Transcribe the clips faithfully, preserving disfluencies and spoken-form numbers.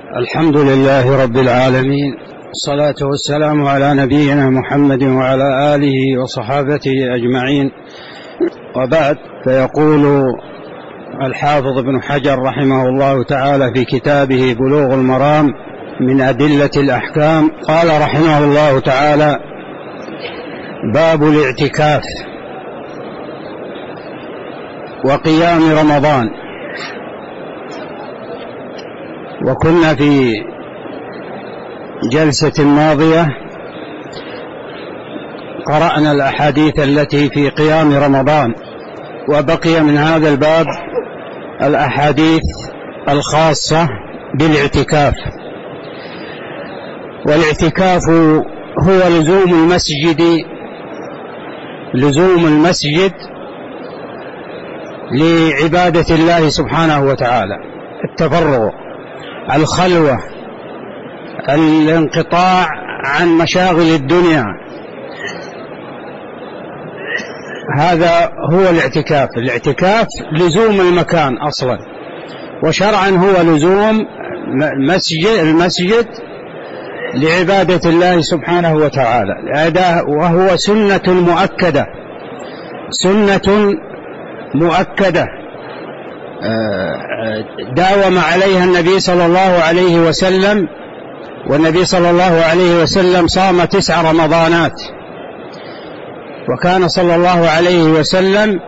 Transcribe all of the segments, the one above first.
الحمد لله رب العالمين، الصلاة والسلام على نبينا محمد وعلى آله وصحابته أجمعين، وبعد. فيقول الحافظ ابن حجر رحمه الله تعالى في كتابه بلوغ المرام من أدلة الأحكام، قال رحمه الله تعالى: باب الاعتكاف وقيام رمضان. وكنا في جلسة ماضية قرأنا الأحاديث التي في قيام رمضان، وبقي من هذا الباب الأحاديث الخاصة بالاعتكاف. والاعتكاف هو لزوم المسجد لزوم المسجد لعبادة الله سبحانه وتعالى، التفرغ، الخلوة، الانقطاع عن مشاغل الدنيا، هذا هو الاعتكاف. الاعتكاف لزوم المكان أصلا، وشرعا هو لزوم المسجد, المسجد لعبادة الله سبحانه وتعالى، وهو سنة مؤكدة سنة مؤكدة داوم عليها النبي صلى الله عليه وسلم. والنبي صلى الله عليه وسلم صام تسع رمضانات، وكان صلى الله عليه وسلم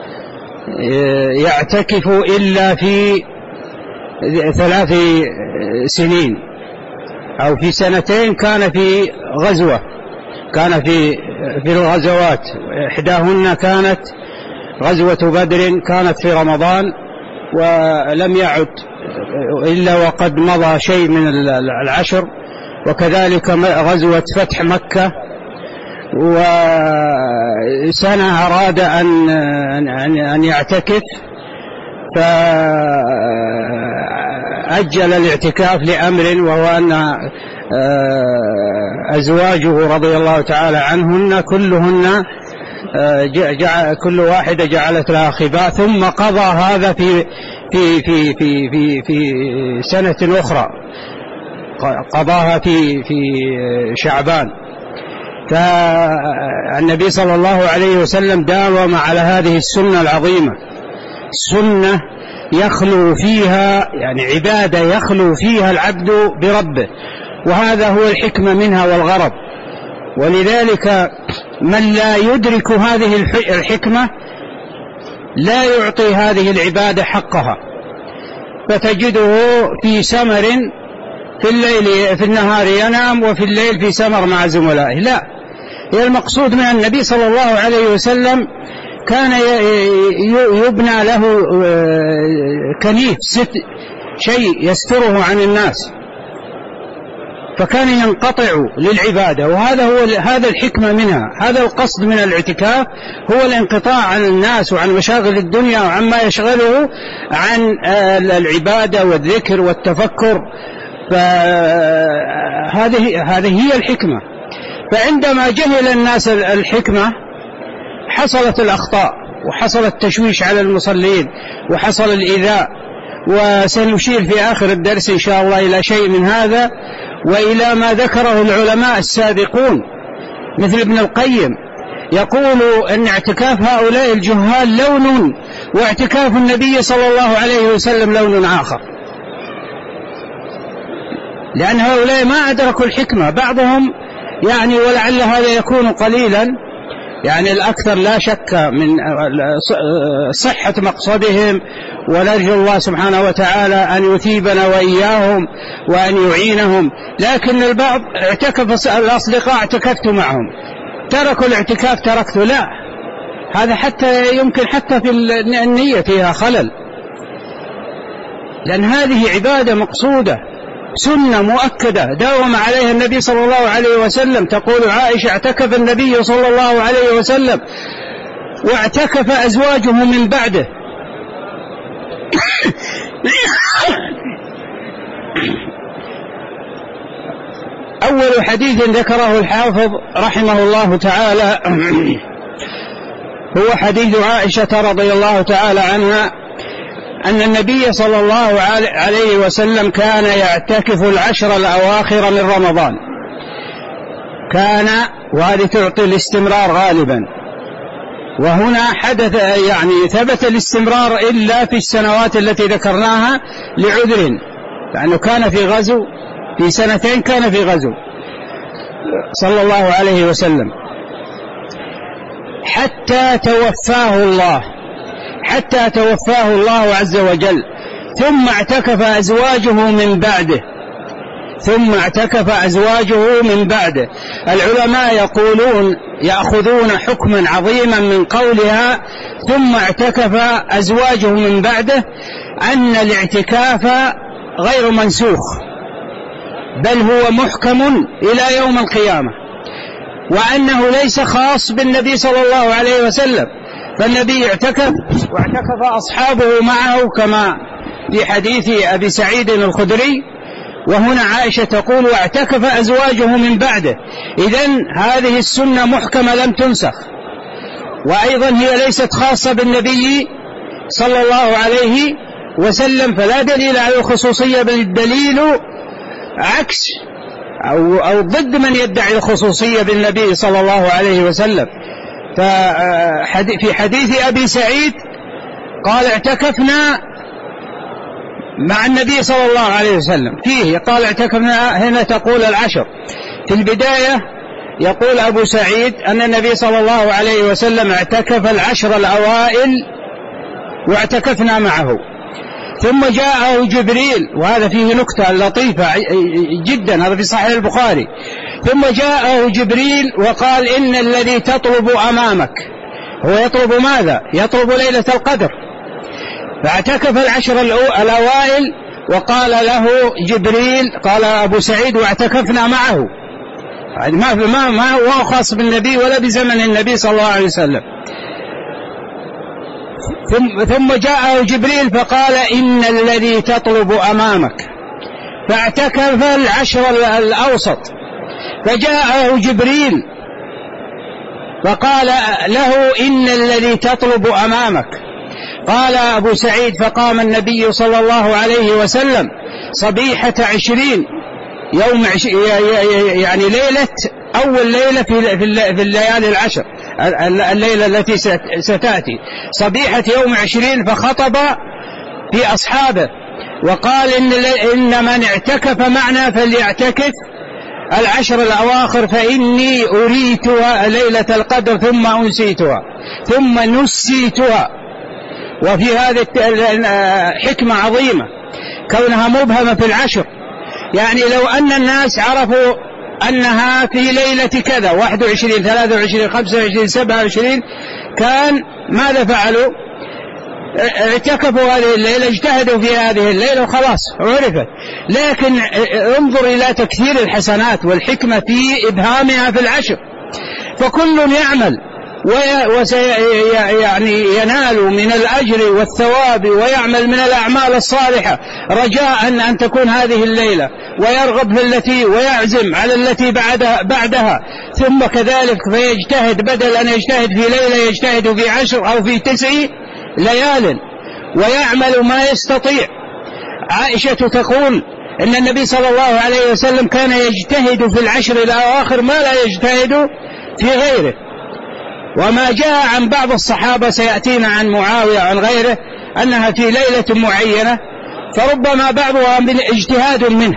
يعتكف إلا في ثلاث سنين أو في سنتين، كان في غزوة كان في في الغزوات، إحداهن كانت غزوة بدر، كانت في رمضان، ولم يعد إلا وقد مضى شيء من العشر، وكذلك غزوة فتح مكة. وسنة أراد أن أن يعتكف، فأجل الاعتكاف لأمر، وهو أن أزواجه رضي الله تعالى عنهن كلهن جعل كل واحدة جعلت لها خباء، ثم قضى هذا في في في في في, في سنة أخرى، قضاها في في شعبان. فالنبي صلى الله عليه وسلم داوم على هذه السنة العظيمة، سنة يخلو فيها، يعني عبادة يخلو فيها العبد بربه، وهذا هو الحكمة منها والغرض. ولذلك من لا يدرك هذه الحكمة لا يعطي هذه العبادة حقها، فتجده في سمر في الليل في النهار ينام، وفي الليل في سمر مع زملائه. لا، هي المقصود من النبي صلى الله عليه وسلم كان يبنى له كنيف، ست شيء يستره عن الناس، فكان ينقطع للعبادة، وهذا هو هذا الحكمة منها. هذا القصد من الاعتكاف، هو الانقطاع عن الناس وعن مشاغل الدنيا وعما يشغله عن العبادة والذكر والتفكر. فهذه هذه هي الحكمة. فعندما جهل الناس الحكمة حصلت الأخطاء، وحصل التشويش على المصلين، وحصل الإيذاء. وسنشير في آخر الدرس إن شاء الله إلى شيء من هذا، وإلى ما ذكره العلماء السابقون مثل ابن القيم، يقول أن اعتكاف هؤلاء الجهال لون، واعتكاف النبي صلى الله عليه وسلم لون آخر، لأن هؤلاء ما أدركوا الحكمة. بعضهم يعني ولعل هذا يكون قليلا، يعني الأكثر لا شك من صحة مقصدهم، ونرجو الله سبحانه وتعالى أن يثيبنا وإياهم وأن يعينهم. لكن البعض اعتكف، الأصدقاء اعتكفت معهم، تركوا الاعتكاف تركته، لا، هذا حتى يمكن حتى في النية فيها خلل، لأن هذه عبادة مقصودة، سنة مؤكدة داوم عليها النبي صلى الله عليه وسلم. تقول عائشة: اعتكف النبي صلى الله عليه وسلم واعتكف أزواجه من بعده. أول حديث ذكره الحافظ رحمه الله تعالى هو حديث عائشة رضي الله تعالى عنها أن النبي صلى الله عليه وسلم كان يعتكف العشر الأواخر من رمضان، كان، وهذه تعطي الاستمرار غالبا، وهنا حدث يعني ثبت الاستمرار إلا في السنوات التي ذكرناها لعذر، لأنه كان في غزو، في سنتين كان في غزو صلى الله عليه وسلم حتى توفاه الله، حتى توفاه الله عز وجل، ثم اعتكف أزواجه من بعده، ثم اعتكف أزواجه من بعده. العلماء يقولون يأخذون حكما عظيما من قولها ثم اعتكف أزواجه من بعده، أن الاعتكاف غير منسوخ، بل هو محكم إلى يوم القيامة، وأنه ليس خاص بالنبي صلى الله عليه وسلم، فالنبي اعتكف واعتكف أصحابه معه كما في حديث أبي سعيد الخدري. وهنا عائشة تقول واعتكف أزواجه من بعده، إذن هذه السنة محكمة لم تنسخ، وأيضا هي ليست خاصة بالنبي صلى الله عليه وسلم، فلا دليل على الخصوصية، بل الدليل عكس أو, أو ضد من يدعي الخصوصية بالنبي صلى الله عليه وسلم. ففي حديث أبي سعيد قال اعتكفنا مع النبي صلى الله عليه وسلم، فيه قال اعتكفنا، هنا تقول العشر. في البداية يقول أبو سعيد أن النبي صلى الله عليه وسلم اعتكف العشر الأوائل واعتكفنا معه، ثم جاءه جبريل، وهذا فيه نكتة لطيفة جدا، هذا في صحيح البخاري، ثم جاءه جبريل وقال إن الذي تطلب أمامك، هو يطلب ماذا؟ يطلب ليلة القدر، فاعتكف العشر الأوائل، وقال له جبريل، قال أبو سعيد واعتكفنا معه، ما ما ما هو خاص بالنبي ولا بزمن النبي صلى الله عليه وسلم. ثم ثم جاءه جبريل فقال إن الذي تطلب أمامك، فاعتكف العشر الأوسط، فجاءه جبريل فقال له إن الذي تطلب أمامك. قال أبو سعيد فقام النبي صلى الله عليه وسلم صبيحة عشرين يوم عش... يعني ليلة أول ليلة في الليالي العشر، الليلة التي ستأتي صبيحة يوم عشرين، فخطب في أصحابه وقال إن, إن من اعتكف معنا فليعتكف العشر الأواخر، فإني أريتها ليلة القدر ثم أنسيتها ثم نسيتها. وفي هذه حكمة عظيمة كونها مبهمة في العشر، يعني لو أن الناس عرفوا أنها في ليلة كذا واحد وعشرين ثلاثة وعشرين خمسة وعشرين سبعة وعشرين، كان ماذا فعلوا؟ اعتكفوا هذه الليلة، اجتهدوا في هذه الليلة وخلاص عرفت. لكن انظر إلى تكثير الحسنات والحكمة في إبهامها في العشر، فكل يعمل ويعني ينال من الأجر والثواب ويعمل من الأعمال الصالحة رجاء أن تكون هذه الليلة، ويرغب في التي ويعزم على التي بعدها, بعدها ثم كذلك فيجتهد، بدل أن يجتهد في ليلة يجتهد في عشر أو في تسع ليال ويعمل ما يستطيع. عائشة تقول إن النبي صلى الله عليه وسلم كان يجتهد في العشر الأواخر ما لا يجتهد في غيره. وما جاء عن بعض الصحابة سيأتينا عن معاوية عن غيره أنها في ليلة معينة، فربما بعضها من اجتهاد منه،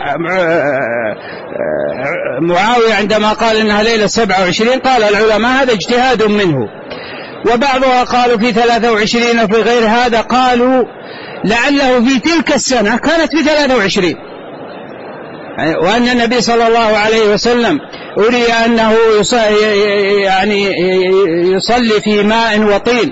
كمعاوية عندما قال إنها ليلة سبعة وعشرين قال العلماء هذا اجتهاد منه، وبعضها قالوا في ثلاثة وعشرين وفي غير هذا قالوا لعله في تلك السنة كانت في ثلاثة وعشرين، وأن النبي صلى الله عليه وسلم أري أنه يعني يصلي في ماء وطين،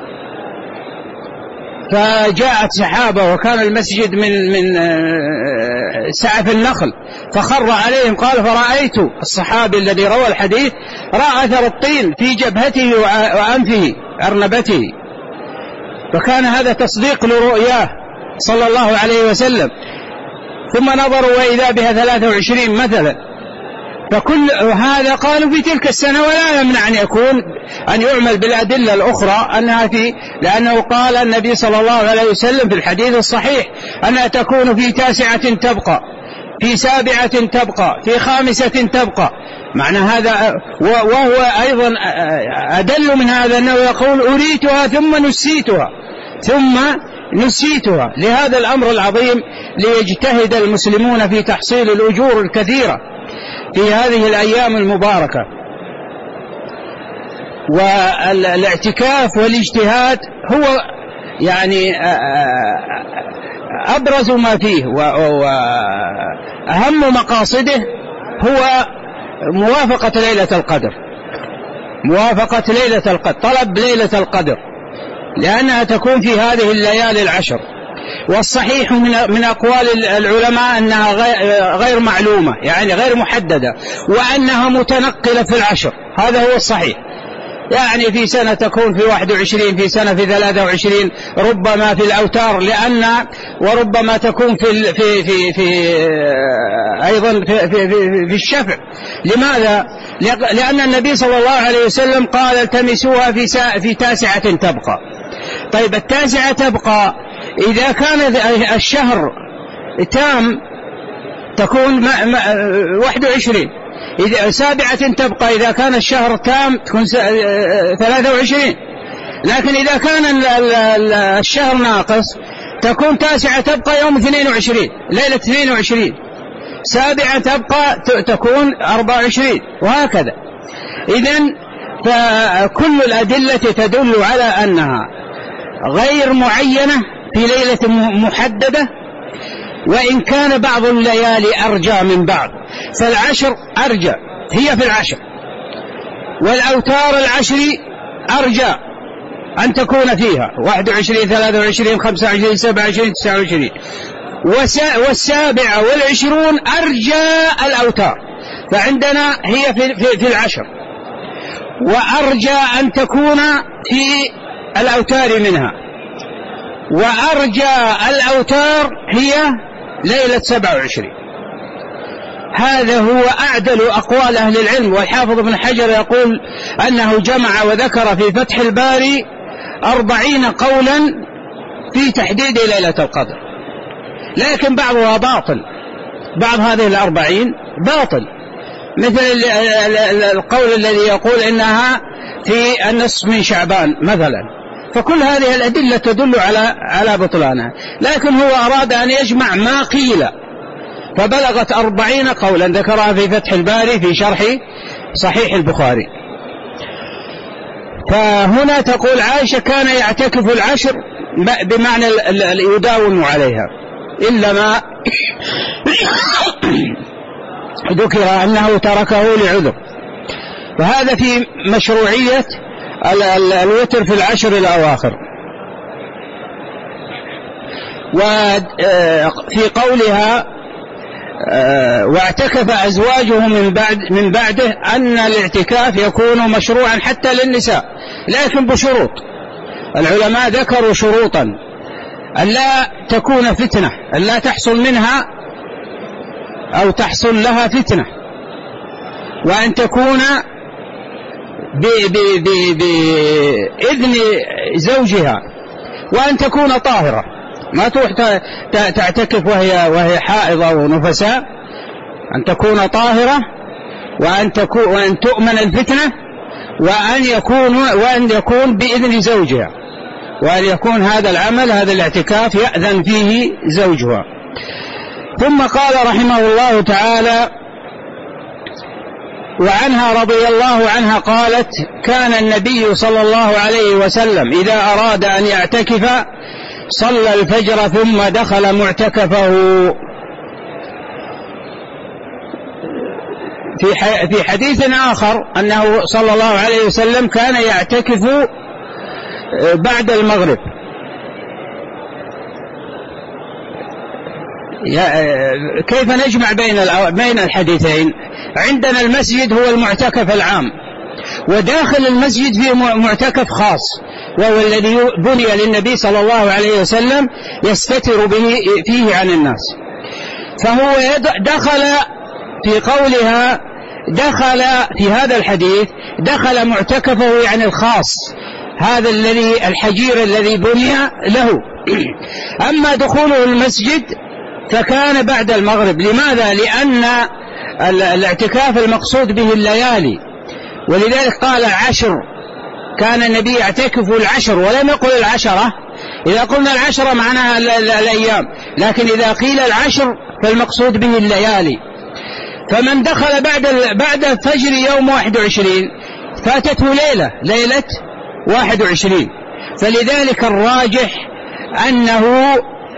فجاءت سحابة وكان المسجد من من سعف النخل، فخر عليهم قال فرأيت الصحابي الذي روى الحديث رأى أثر الطين في جبهته وأنفه أرنبته، فكان هذا تصديق لرؤياه صلى الله عليه وسلم. ثم نظروا وإذا بها ثلاثة وعشرين مثلا، فكل هذا قالوا في تلك السنة، ولا يمنع أن يكون أن يعمل بالأدلة الأخرى أنها في، لأنه قال النبي صلى الله عليه وسلم في الحديث الصحيح أنها تكون في تاسعة تبقى، في سابعة تبقى، في خامسة تبقى. معنى هذا، وهو أيضا أدل من هذا أنه يقول أريتها ثم نسيتها ثم نسيتها لهذا الأمر العظيم، ليجتهد المسلمون في تحصيل الأجور الكثيرة في هذه الأيام المباركة. والاعتكاف والاجتهاد هو يعني أبرز ما فيه وأهم مقاصده هو موافقة ليلة القدر، موافقة ليلة القدر، طلب ليلة القدر، لأنها تكون في هذه الليالي العشر. والصحيح من أقوال العلماء أنها غير معلومة، يعني غير محددة، وأنها متنقلة في العشر، هذا هو الصحيح. يعني في سنة تكون في واحد وعشرين، في سنة في ثلاثة وعشرين، ربما في الأوتار، لأن وربما تكون في في في, في أيضا في, في, في, في الشفع. لماذا؟ لأن النبي صلى الله عليه وسلم قال التمسوها في في تاسعة تبقى. طيب التاسعة تبقى إذا كان الشهر تام تكون واحد وعشرين، إذا سابعة تبقى إذا كان الشهر تام تكون ثلاثة وعشرين، لكن إذا كان الشهر ناقص تكون تاسعة تبقى يوم اثنين وعشرين، ليلة اثنين وعشرين، سابعة تبقى تكون أربعة وعشرين، وهكذا. إذن فكل الأدلة تدل على أنها غير معينة في ليلة محددة، وإن كان بعض الليالي أرجى من بعض، فالعشر أرجى هي في العشر، والأوتار العشر أرجى أن تكون فيها واحد وعشرين، ثلاثة وعشرين، خمسة وعشرين، سبعة وعشرين، تسعة وعشرين، والسابعة والعشرون أرجى الأوتار، فعندنا هي في, في, في العشر، وأرجى أن تكون في الأوتار منها، وأرجى الأوتار هي ليلة سبعة وعشرين. هذا هو أعدل أقوال أهل العلم. والحافظ ابن حجر يقول أنه جمع وذكر في فتح الباري أربعين قولا في تحديد ليلة القدر، لكن بعضها باطل، بعض هذه الأربعين باطل، مثل القول الذي يقول إنها في النصف من شعبان مثلا، فكل هذه الأدلة تدل على على بطلانها، لكن هو أراد أن يجمع ما قيل فبلغت أربعين قولا ذكرها في فتح الباري في شرح صحيح البخاري. فهنا تقول عائشة كان يعتكف العشر بمعنى يداوم عليها، إلا ما ذكر أنه تركه لعذر، وهذا في مشروعية الوتر في العشر الأواخر. وفي قولها واعتكف أزواجه من بعد من بعده أن الاعتكاف يكون مشروعا حتى للنساء، لكن بشروط. العلماء ذكروا شروطا: ألا تكون فتنة، ألا تحصل منها أو تحصل لها فتنة، وأن تكون بإذن زوجها، وأن تكون طاهرة، ما تروح تعتكف وهي وهي حائضة ونفساء، أن تكون طاهرة، وأن تكون وأن تؤمن الفتنة، وأن يكون وأن يكون بإذن زوجها، وأن يكون هذا العمل هذا الاعتكاف يأذن فيه زوجها. ثم قال رحمه الله تعالى: وعنها رضي الله عنها قالت: كان النبي صلى الله عليه وسلم إذا أراد أن يعتكف صلى الفجر ثم دخل معتكفه. في حديث آخر أنه صلى الله عليه وسلم كان يعتكف بعد المغرب. كيف نجمع بين الحديثين؟ عندنا المسجد هو المعتكف العام، وداخل المسجد فيه معتكف خاص، وهو الذي بني للنبي صلى الله عليه وسلم يستتر به فيه عن الناس. فهو دخل في قولها دخل في هذا الحديث دخل معتكفه يعني الخاص، هذا الذي الحجير الذي بني له. أما دخوله المسجد فكان بعد المغرب. لماذا؟ لأن الاعتكاف المقصود به الليالي، ولذلك قال عشر، كان النبي يعتكف العشر ولم يقل العشرة. إذا قلنا العشرة معناها الأيام، لكن إذا قيل العشر فالمقصود به الليالي. فمن دخل بعد بعد الفجر يوم واحد وعشرين فاتته ليلة ليلة واحد وعشرين، فلذلك الراجح أنه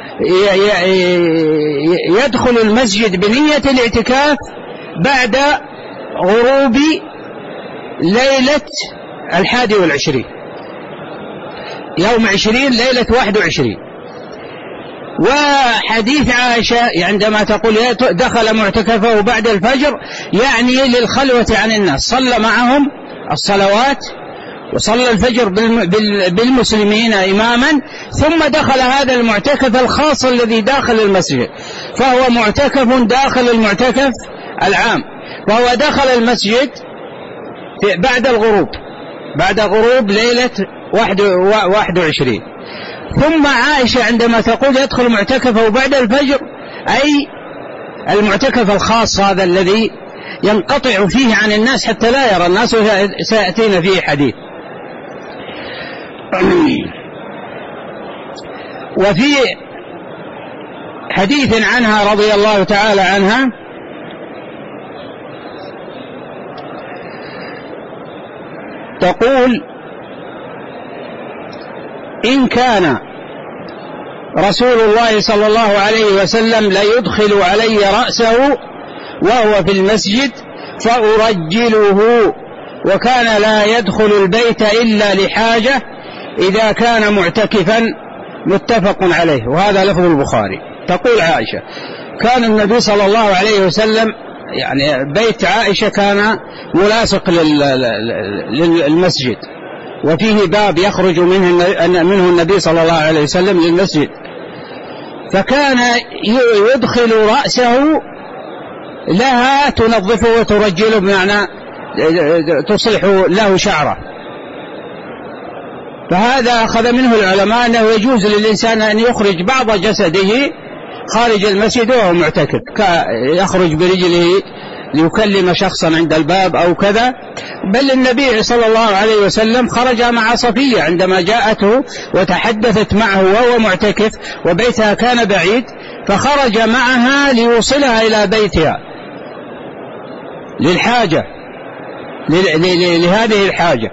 يدخل المسجد بنية الاعتكاف بعد غروب ليلة الحادي والعشرين، يوم عشرين ليلة واحد وعشرين. وحديث عائشة عندما تقول دخل معتكفه بعد الفجر يعني للخلوة عن الناس، صلى معهم الصلوات وصلى الفجر بالمسلمين إماما، ثم دخل هذا المعتكف الخاص الذي داخل المسجد، فهو معتكف داخل المعتكف العام، فهو دخل المسجد بعد الغروب بعد غروب ليلة واحد وعشرين. ثم عائشة عندما تقول يدخل معتكفه بعد الفجر أي المعتكف الخاص هذا الذي ينقطع فيه عن الناس حتى لا يرى الناس، سيأتينا فيه حديث. وفي حديث عنها رضي الله تعالى عنها تقول: إن كان رسول الله صلى الله عليه وسلم ليدخل علي رأسه وهو في المسجد فأرجله، وكان لا يدخل البيت إلا لحاجة إذا كان معتكفا، متفق عليه، وهذا لفظ البخاري. تقول عائشة: كان النبي صلى الله عليه وسلم يعني بيت عائشة كان ملاصق للمسجد، وفيه باب يخرج منه منه النبي صلى الله عليه وسلم للمسجد، فكان يدخل رأسه لها تنظفه وترجله، بمعنى تصلح له شعره. فهذا أخذ منه العلماء أنه يجوز للإنسان أن يخرج بعض جسده خارج المسجد وهو معتكف، يخرج برجله ليكلم شخصا عند الباب أو كذا. بل النبي صلى الله عليه وسلم خرج مع صفية عندما جاءته وتحدثت معه وهو معتكف وبيتها كان بعيد، فخرج معها ليوصلها إلى بيتها للحاجة، لهذه الحاجة.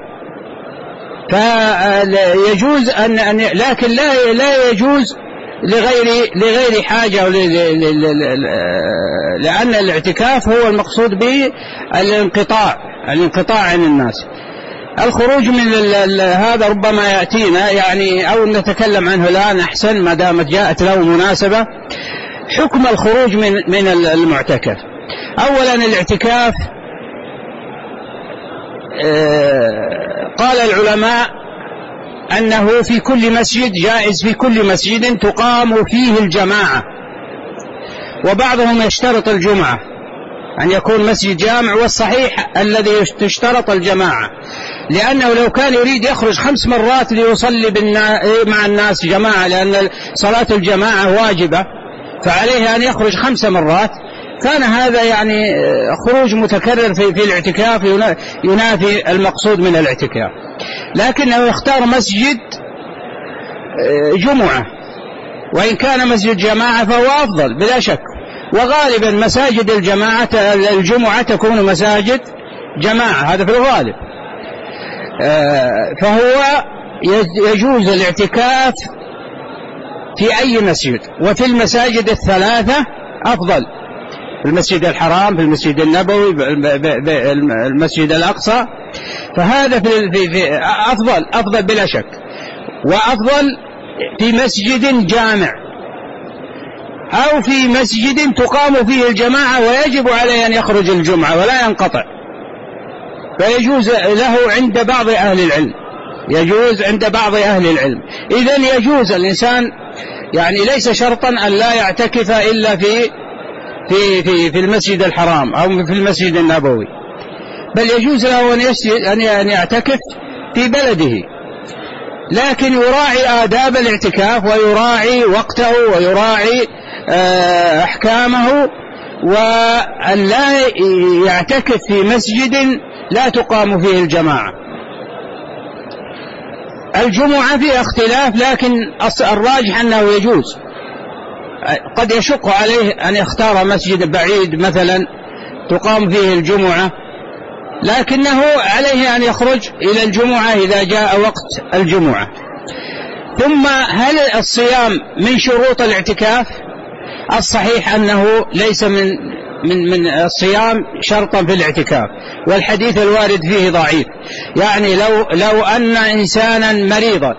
فيجوز أن، لكن لا لا يجوز لغير لغير حاجة، لأن الاعتكاف هو المقصود به الانقطاع الانقطاع عن الناس. الخروج من هذا ربما يأتينا يعني، أو نتكلم عنه الآن أحسن ما دامت جاءت له مناسبة. حكم الخروج من من المعتكف. أولا الاعتكاف قال العلماء أنه في كل مسجد جائز، في كل مسجد تقام فيه الجماعة، وبعضهم يشترط الجمعة أن يكون مسجد جامع، والصحيح الذي تشترط الجماعة، لأنه لو كان يريد يخرج خمس مرات ليصلي مع الناس جماعة، لأن صلاة الجماعة واجبة، فعليه أن يخرج خمس مرات، كان هذا يعني خروج متكرر في, في الاعتكاف ينافي المقصود من الاعتكاف. لكنه يختار مسجد جمعة، وإن كان مسجد جماعة فهو أفضل بلا شك، وغالبا مساجد الجماعة الجمعة تكون مساجد جماعة، هذا في الغالب. فهو يجوز الاعتكاف في أي مسجد، وفي المساجد الثلاثة أفضل، في المسجد الحرام، في المسجد النبوي، في المسجد الأقصى، فهذا في, في, في أفضل أفضل بلا شك، وأفضل في مسجد جامع أو في مسجد تقام فيه الجماعة ويجب عليه أن يخرج الجمعة ولا ينقطع، فيجوز له عند بعض أهل العلم، يجوز عند بعض أهل العلم. إذن يجوز الإنسان يعني ليس شرطا أن لا يعتكف إلا في في في في المسجد الحرام أو في المسجد النبوي، بل يجوز له أن يعتكف في بلده، لكن يراعي آداب الاعتكاف ويراعي وقته ويراعي أحكامه، وأن لا يعتكف في مسجد لا تقام فيه الجماعة. الجمعة فيها اختلاف، لكن الراجح أنه يجوز. قد يشق عليه أن يختار مسجد بعيد مثلا تقام فيه الجمعة، لكنه عليه أن يخرج إلى الجمعة إذا جاء وقت الجمعة. ثم هل الصيام من شروط الاعتكاف؟ الصحيح أنه ليس من من من الصيام شرطا في الاعتكاف، والحديث الوارد فيه ضعيف. يعني لو لو أن إنسانا مريضا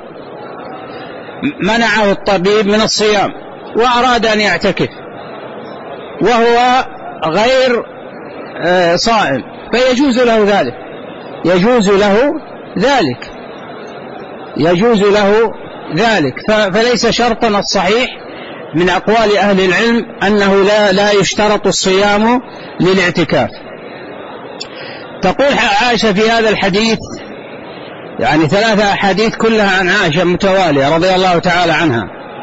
منعه الطبيب من الصيام وأراد أن يعتكف وهو غير صائم فيجوز له ذلك، يجوز له ذلك يجوز له ذلك فليس شرطا. الصحيح من أقوال أهل العلم أنه لا لا يشترط الصيام للاعتكاف. تقول عائشة في هذا الحديث، يعني ثلاثة أحاديث كلها عن عائشة متوالية رضي الله تعالى عنها،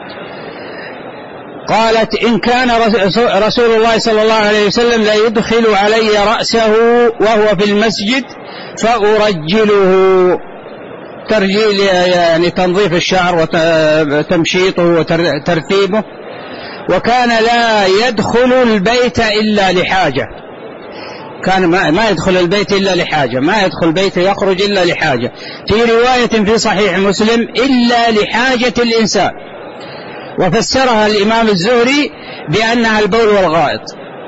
قالت: إن كان رسول الله صلى الله عليه وسلم لا يدخل علي رأسه وهو في المسجد فأرجله، ترجيل يعني تنظيف الشعر وتمشيطه وترتيبه. وكان لا يدخل البيت إلا لحاجة، كان ما يدخل البيت إلا لحاجة، ما يدخل البيت يخرج إلا لحاجة. في رواية في صحيح مسلم: إلا لحاجة الإنسان، وفسرها الإمام الزهري بأنها البول والغائط،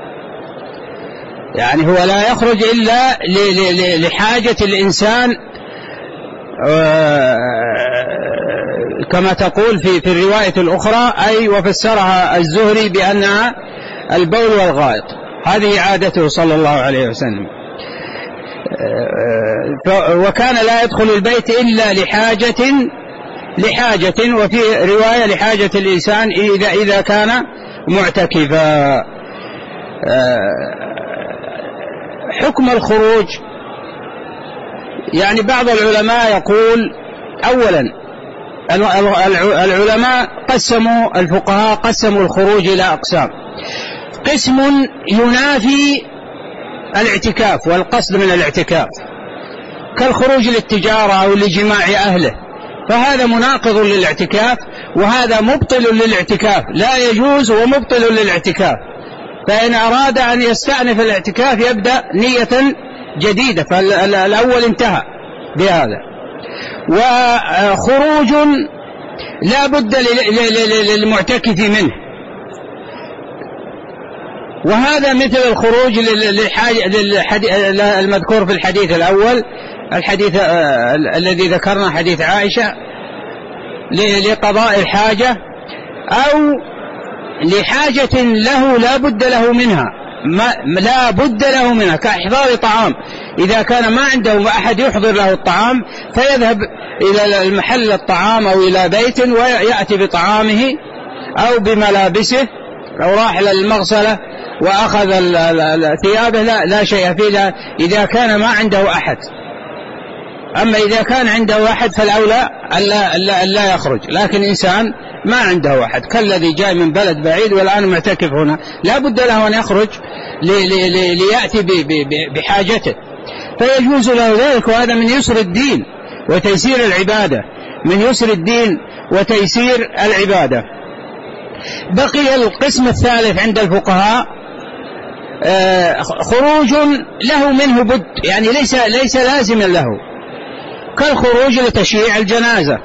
يعني هو لا يخرج إلا لحاجة الإنسان كما تقول في في الرواية الأخرى، أي وفسرها الزهري بأنها البول والغائط. هذه عادته صلى الله عليه وسلم. وكان لا يدخل البيت إلا لحاجة لحاجة وفي رواية لحاجة الإنسان إذا إذا كان معتكفا. حكم الخروج، يعني بعض العلماء يقول: أولا العلماء قسموا الفقهاء قسموا الخروج إلى أقسام. قسم ينافي الاعتكاف والقصد من الاعتكاف، كالخروج للتجارة أو لجماع أهله، فهذا مناقض للاعتكاف، وهذا مبطل للاعتكاف، لا يجوز ومبطل للاعتكاف. فإن أراد أن يستأنف الاعتكاف يبدأ نية جديدة، فالأول انتهى بهذا. وخروج لا بد للمعتكف منه، وهذا مثل الخروج المذكور في الحديث الأول، الحديث الذي ذكرنا حديث عائشة، لقضاء الحاجة أو لحاجة له لا بد له منها، ما لا بد له منها، كإحضار طعام، إذا كان ما عنده أحد يحضر له الطعام فيذهب إلى المحل الطعام أو إلى بيت ويأتي بطعامه أو بملابسه، لو راح للمغسلة وأخذ ثيابه لا, لا شيء فيه إذا كان ما عنده أحد. أما إذا كان عنده أحد فالأولى ألا, ألا, ألا يخرج، لكن إنسان ما عنده أحد كالذي جاء من بلد بعيد والآن معتكف هنا، لا بد له أن يخرج لي لي لي ليأتي بحاجته، فيجوز له ذلك. وهذا من يسر الدين وتيسير العبادة، من يسر الدين وتيسير العبادة. بقي القسم الثالث عند الفقهاء خروج له منه بد، يعني ليس ليس لازما له، كالخروج لتشييع الجنازة.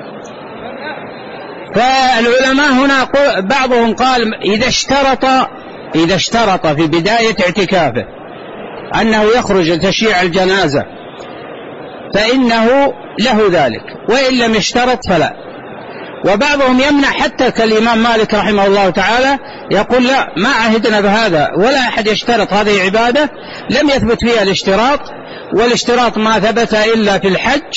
فالعلماء هنا بعضهم قال إذا اشترط إذا اشترط في بداية اعتكافه أنه يخرج لتشييع الجنازة فإنه له ذلك، وإن لم يشترط فلا. وبعضهم يمنع، حتى كالإمام مالك رحمه الله تعالى يقول: لا، ما عهدنا بهذا، ولا أحد يشترط، هذه عبادة لم يثبت فيها الاشتراط، والاشتراط ما ثبت إلا في الحج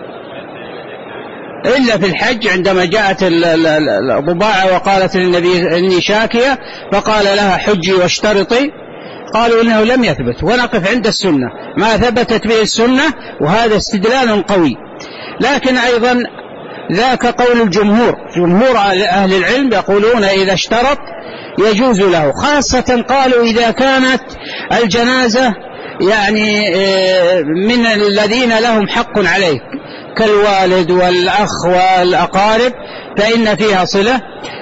إلا في الحج عندما جاءت الضباعة وقالت للنبي إني شاكية، فقال لها: حجي واشترطي، قالوا إنه لم يثبت، ونقف عند السنة ما ثبتت به السنة، وهذا استدلال قوي. لكن أيضا ذاك قول الجمهور، جمهور أهل العلم يقولون إذا اشترط يجوز له، خاصة قالوا إذا كانت الجنازة يعني من الذين لهم حق عليه كالوالد والأخ والأقارب فإن فيها صلة،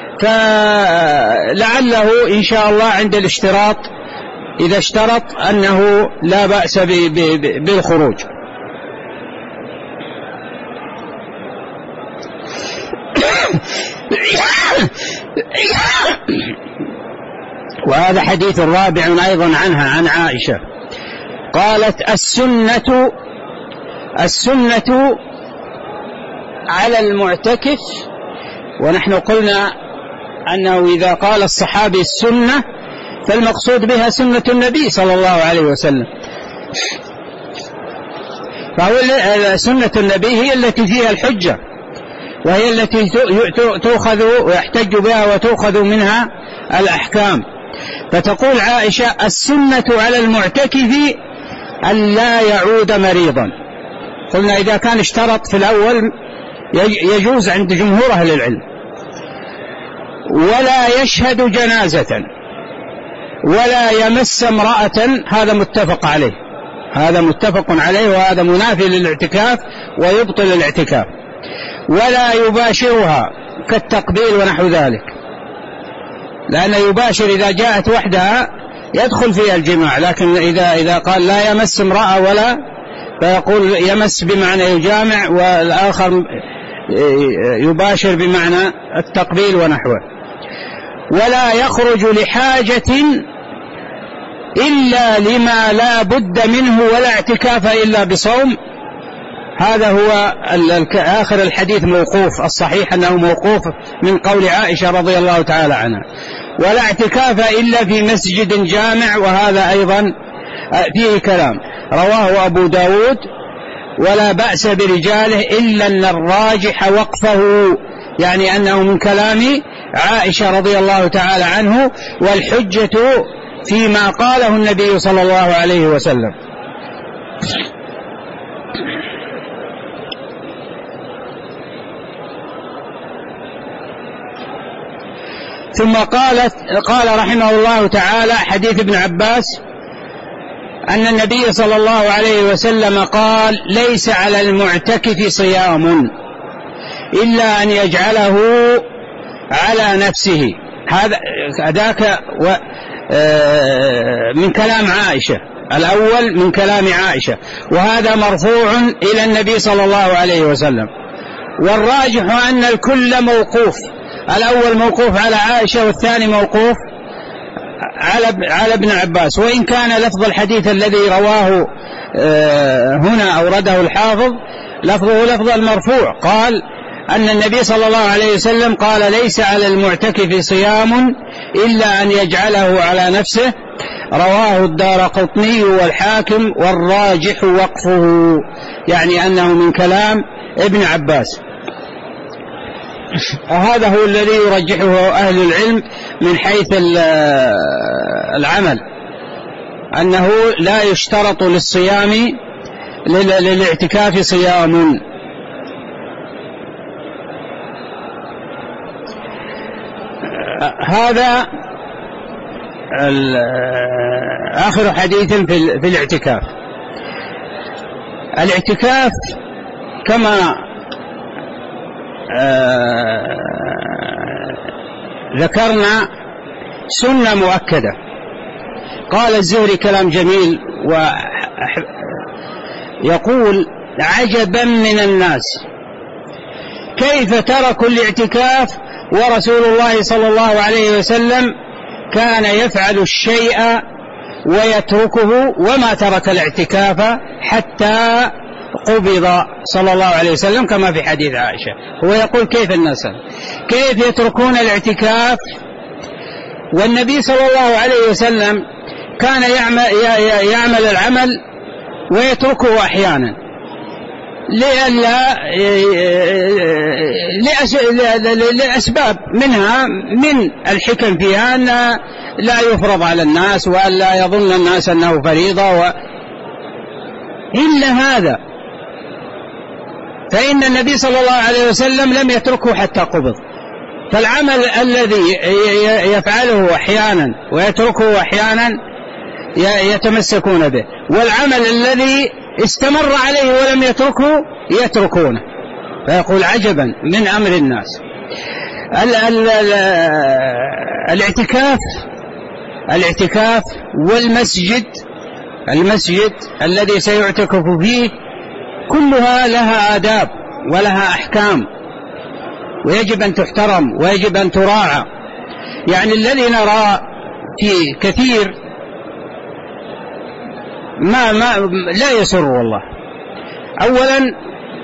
فلعله إن شاء الله عند الاشتراط إذا اشترط أنه لا بأس بالخروج. وهذا حديث رابع أيضا عنها عن عائشة قالت السنة السنة على المعتكف، ونحن قلنا أنه إذا قال الصحابي السنة فالمقصود بها سنة النبي صلى الله عليه وسلم، فهو سنة النبي هي التي فيها الحجة، وهي التي تؤخذ ويحتج بها وتؤخذ منها الأحكام. فتقول عائشة السنة على المعتكف أن لا يعود مريضا. قلنا إذا كان اشترط في الأول يجوز عند جمهور أهل العلم، ولا يشهد جنازة، ولا يمس امرأة، هذا متفق عليه، هذا متفق عليه، وهذا منافي للاعتكاف ويبطل الاعتكاف، ولا يباشرها كالتقبيل ونحو ذلك، لأن يباشر إذا جاءت وحدها يدخل فيها الجماع، لكن إذا إذا قال لا يمس امرأة ولا، فيقول يمس بمعنى يجامع، والآخر يباشر بمعنى التقبيل ونحوه. ولا يخرج لحاجة إلا لما لا بد منه، ولا اعتكاف إلا بصوم. هذا هو آخر الحديث موقوف، الصحيح أنه موقوف من قول عائشة رضي الله تعالى عنها. ولا اعتكاف إلا في مسجد جامع، وهذا أيضا فيه كلام، رواه أبو داود. ولا بأس برجاله إلا أن الراجح وقفه، يعني أنه من كلام عائشة رضي الله تعالى عنه، والحجة فيما قاله النبي صلى الله عليه وسلم. ثم قالت قال رحمه الله تعالى حديث ابن عباس أن النبي صلى الله عليه وسلم قال ليس على المعتكف صيام إلا أن يجعله على نفسه. هذا ذاك من كلام عائشة، الأول من كلام عائشة، وهذا مرفوع إلى النبي صلى الله عليه وسلم. والراجح أن الكل موقوف، الأول موقوف على عائشة والثاني موقوف على على ابن عباس، وإن كان لفظ الحديث الذي رواه هنا أورده الحافظ لفظه لفظ المرفوع، قال أن النبي صلى الله عليه وسلم قال ليس على المعتكف صيام إلا أن يجعله على نفسه، رواه الدارقطني والحاكم، والراجح وقفه، يعني أنه من كلام ابن عباس. هذا هو الذي يرجحه أهل العلم من حيث العمل، أنه لا يشترط للصيام للاعتكاف صيام. هذا آخر حديث في الاعتكاف. الاعتكاف كما ذكرنا سنة مؤكدة. قال الزهري كلام جميل ويقول عجبا من الناس كيف تركوا الاعتكاف ورسول الله صلى الله عليه وسلم كان يفعل الشيء ويتركه وما ترك الاعتكاف حتى قبض صلى الله عليه وسلم، كما في حديث عائشة. هو يقول كيف الناس كيف يتركون الاعتكاف والنبي صلى الله عليه وسلم كان يعمل, يعمل العمل ويتركه أحيانا لأسباب، منها من الحكم فيها أن لا يفرض على الناس وأن لا يظن الناس أنه فريضة و... إلا هذا، فإن النبي صلى الله عليه وسلم لم يتركه حتى قبض. فالعمل الذي يفعله أحيانا ويتركه أحيانا يتمسكون به، والعمل الذي استمر عليه ولم يتركه يتركونه. فيقول عجبا من أمر الناس. ال ال ال الاعتكاف الاعتكاف والمسجد المسجد الذي سيعتكف فيه كلها لها آداب ولها أحكام، ويجب أن تحترم ويجب أن تراعى. يعني الذي نرى في كثير ما, ما لا يسر والله. أولا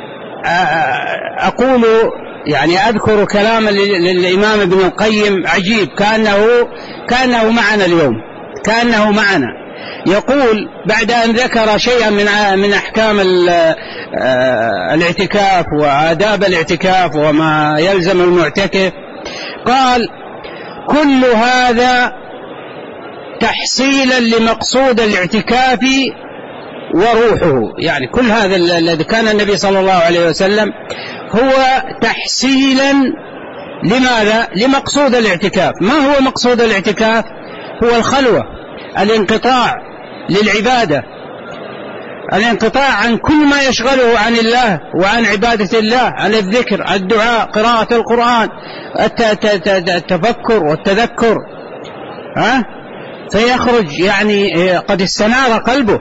أقول يعني أذكر كلاما للإمام ابن القيم عجيب، كأنه, كأنه معنا اليوم، كأنه معنا. يقول بعد أن ذكر شيئا من من أحكام الاعتكاف وآداب الاعتكاف وما يلزم المعتكف، قال كل هذا تحصيلا لمقصود الاعتكاف وروحه. يعني كل هذا الذي كان النبي صلى الله عليه وسلم هو تحصيلا لماذا؟ لمقصود الاعتكاف. ما هو مقصود الاعتكاف؟ هو الخلوة، الانقطاع للعبادة، الانقطاع عن كل ما يشغله عن الله وعن عبادة الله، عن الذكر، الدعاء، قراءة القرآن، التفكر والتذكر، ها؟ فيخرج يعني قد استنار قلبه،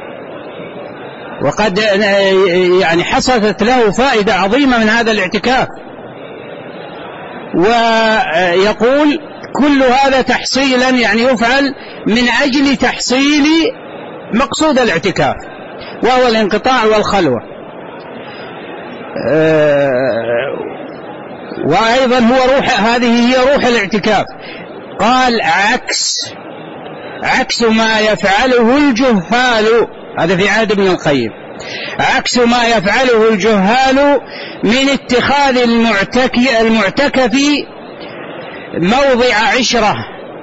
وقد يعني حصلت له فائدة عظيمة من هذا الاعتكاف. ويقول كل هذا تحصيلا يعني يفعل من أجل تحصيل مقصود الاعتكاف، وهو الانقطاع والخلوة. وأيضا هو روح، هذه هي روح الاعتكاف. قال عكس عكس ما يفعله الجهال، هذا في عهد ابن القيم، عكس ما يفعله الجهال من اتخاذ المعتكف موضع عشرة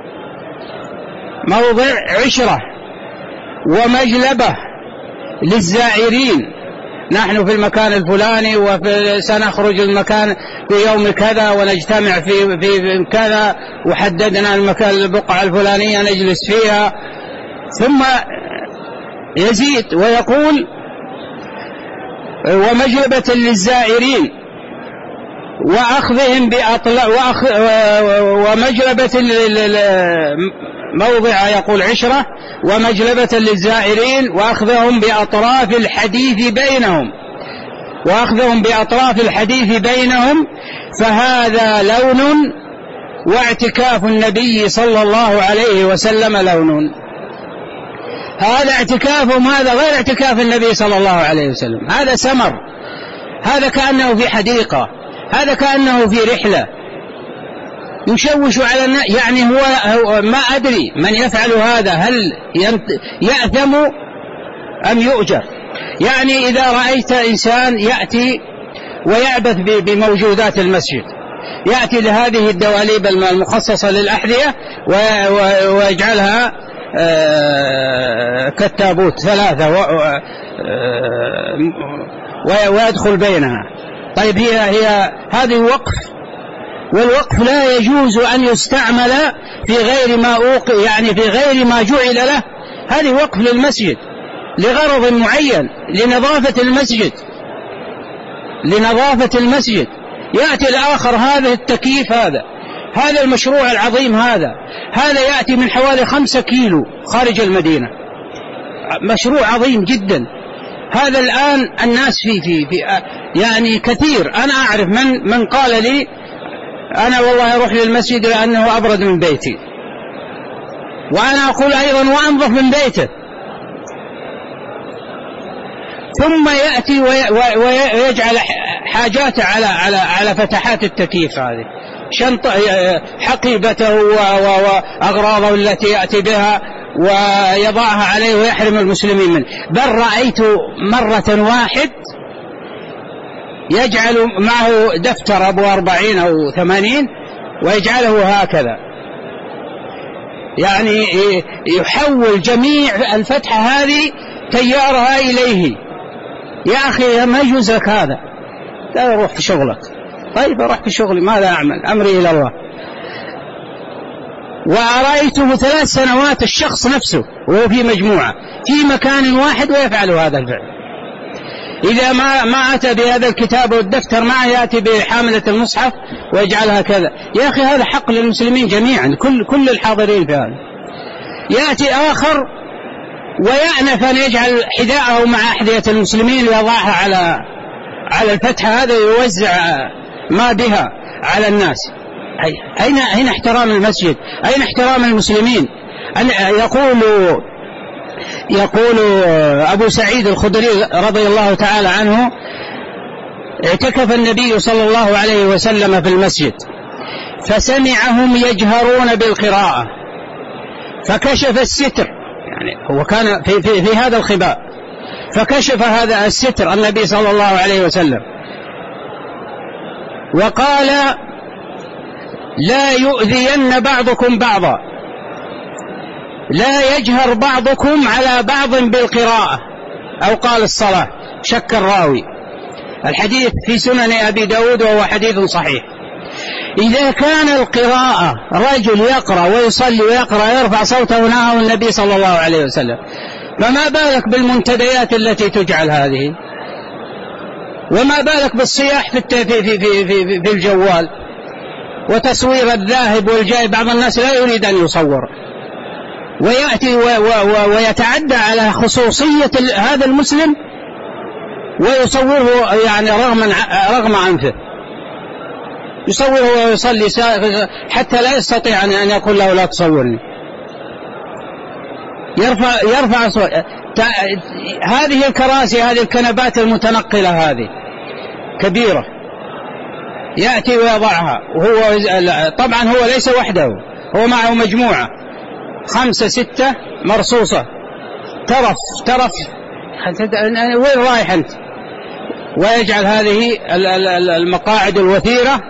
موضع عشرة ومجلبة للزائرين. نحن في المكان الفلاني وسنخرج المكان في يوم كذا ونجتمع في, في كذا، وحددنا المكان البقعة الفلانية نجلس فيها. ثم يزيد ويقول ومجلبة للزائرين وأخذهم بأطلاع وأخ ومجلبة موضع يقول عشرة ومجلبة للزائرين وأخذهم بأطراف الحديث بينهم وأخذهم بأطراف الحديث بينهم فهذا لون واعتكاف النبي صلى الله عليه وسلم لون. هذا اعتكافهم، هذا غير اعتكاف النبي صلى الله عليه وسلم. هذا سمر، هذا كأنه في حديقة، هذا كأنه في رحلة يشوش على الناس. يعني هو ما أدري من يفعل هذا هل يأثم أم يؤجر. يعني إذا رأيت إنسان يأتي ويعبث بموجودات المسجد، يأتي لهذه الدواليب المخصصة للأحذية ويجعلها كالتابوت ثلاثة ويدخل بينها. طيب هي هي هذه وقف، والوقف لا يجوز أن يستعمل في غير ما أوقع، يعني في غير ما جعل له. هذه وقف للمسجد لغرض معين، لنظافة المسجد لنظافة المسجد. يأتي الآخر هذا التكييف، هذا هذا المشروع العظيم، هذا هذا يأتي من حوالي خمسة كيلو خارج المدينة، مشروع عظيم جدا. هذا الآن الناس فيه في, في يعني كثير. أنا أعرف من من قال لي أنا والله أروح للمسجد لأنه أبرد من بيتي، وأنا أقول أيضا وأنظف من بيته. ثم يأتي ويجعل حاجاته على على على فتحات التكييف هذه، شنطة حقيبته وأغراضه التي يأتي بها ويضعها عليه ويحرم المسلمين منه. بل رأيت مرة واحد يجعل معه دفتر أبو أربعين أو ثمانين ويجعله هكذا يعني يحول جميع الفتحة هذه تيارها إليه. يا أخي ما يجوز لك هذا، لا روح في شغلك. طيب أروح في شغلي، ماذا أعمل؟ أمري إلى الله. ورأيته ثلاث سنوات الشخص نفسه وهو في مجموعة في مكان واحد ويفعل هذا الفعل. إذا ما ما أتى بهذا الكتاب والدفتر معه يأتي بحاملة المصحف ويجعلها كذا. يا أخي هذا حق للمسلمين جميعا، كل كل الحاضرين في هذا. يأتي آخر ويأنف أن يجعل حذاءه مع أحذية المسلمين ويضعها على على الفتحة هذا يوزع ما بها على الناس. أين أين احترام المسجد؟ أين احترام المسلمين؟ يقول يقول أبو سعيد الخدري رضي الله تعالى عنه: اعتكف النبي صلى الله عليه وسلم في المسجد فسمعهم يجهرون بالقراءة فكشف الستر، يعني هو كان في, في, في هذا الخباء، فكشف هذا الستر النبي صلى الله عليه وسلم وقال: لا يؤذين بعضكم بعضا، لا يجهر بعضكم على بعض بالقراءة، أو قال الصلاة، شك الراوي. الحديث في سنن أبي داود وهو حديث صحيح. إذا كان القراءة رجل يقرأ ويصلي ويقرأ يرفع صوته نهاه النبي صلى الله عليه وسلم، فما بالك بالمنتديات التي تجعل هذه؟ وما بالك بالصياح في, في, في, في, في, في الجوال وتصوير الذاهب والجاي؟ بعض الناس لا يريد أن يصور ويأتي ويتعدى على خصوصية هذا المسلم ويصوره يعني رغم رغم عنفه، يصوره ويصلي حتى لا يستطيع أن يقول له لا تصورني. يرفع يرفع صوت. هذه الكراسي، هذه الكنبات المتنقلة هذه كبيرة، يأتي ويضعها، وهو طبعا هو ليس وحده، هو معه مجموعة خمسة ستة مرصوصة، ترف ترف وين رايح أنت؟ ويجعل هذه المقاعد الوثيرة،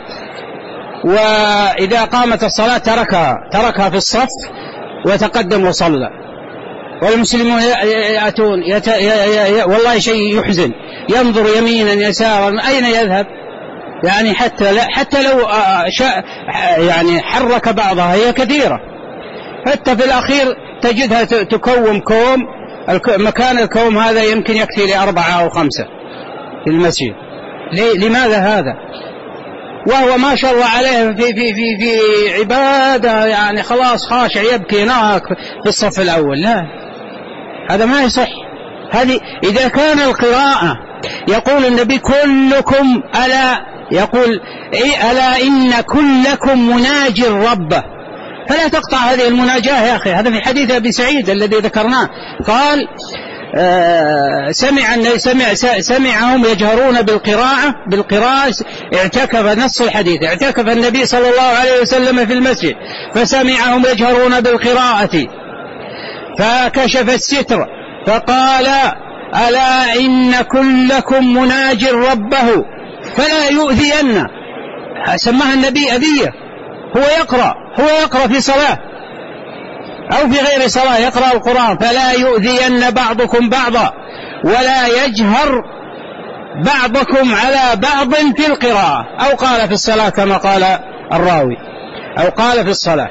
وإذا قامت الصلاة تركها تركها في الصف وتقدم وصلى. والمسلمون يأتون يت... ي... ي... والله شيء يحزن، ينظر يمينا يسارا أين يذهب؟ يعني حتى لا... حتى لو شا... يعني حرك بعضها، هي كثيرة، حتى في الأخير تجدها تكوم كوم. مكان الكوم هذا يمكن يكفي لأربعة أو خمسة في المسجد. لماذا هذا؟ وهو ما شاء الله عليه في, في, في, في عبادة، يعني خلاص خاشع يبكي ناك في الصف الأول. لا، هذا ما يصح. هذه إذا كان القراءة يقول النبي كلكم ألا، يقول إيه ألا إن كلكم مناجي ربه، فلا تقطع هذه المناجاة يا أخي. هذا في حديث أبي سعيد الذي ذكرناه، قال آه سمع سمع سمعهم يجهرون بالقراءة بالقراءة اعتكف، نص الحديث، اعتكف النبي صلى الله عليه وسلم في المسجد فسمعهم يجهرون بالقراءة فكشف الستر فقال: ألا إن كلكم مناج ربه فلا يؤذين. سماها النبي أذية. هو يقرأ هو يقرأ في صلاة أو في غير صلاة، يقرأ القرآن، فلا يؤذين بعضكم بعضا ولا يجهر بعضكم على بعض في القراءة، أو قال في الصلاة كما قال الراوي، أو قال في الصلاة.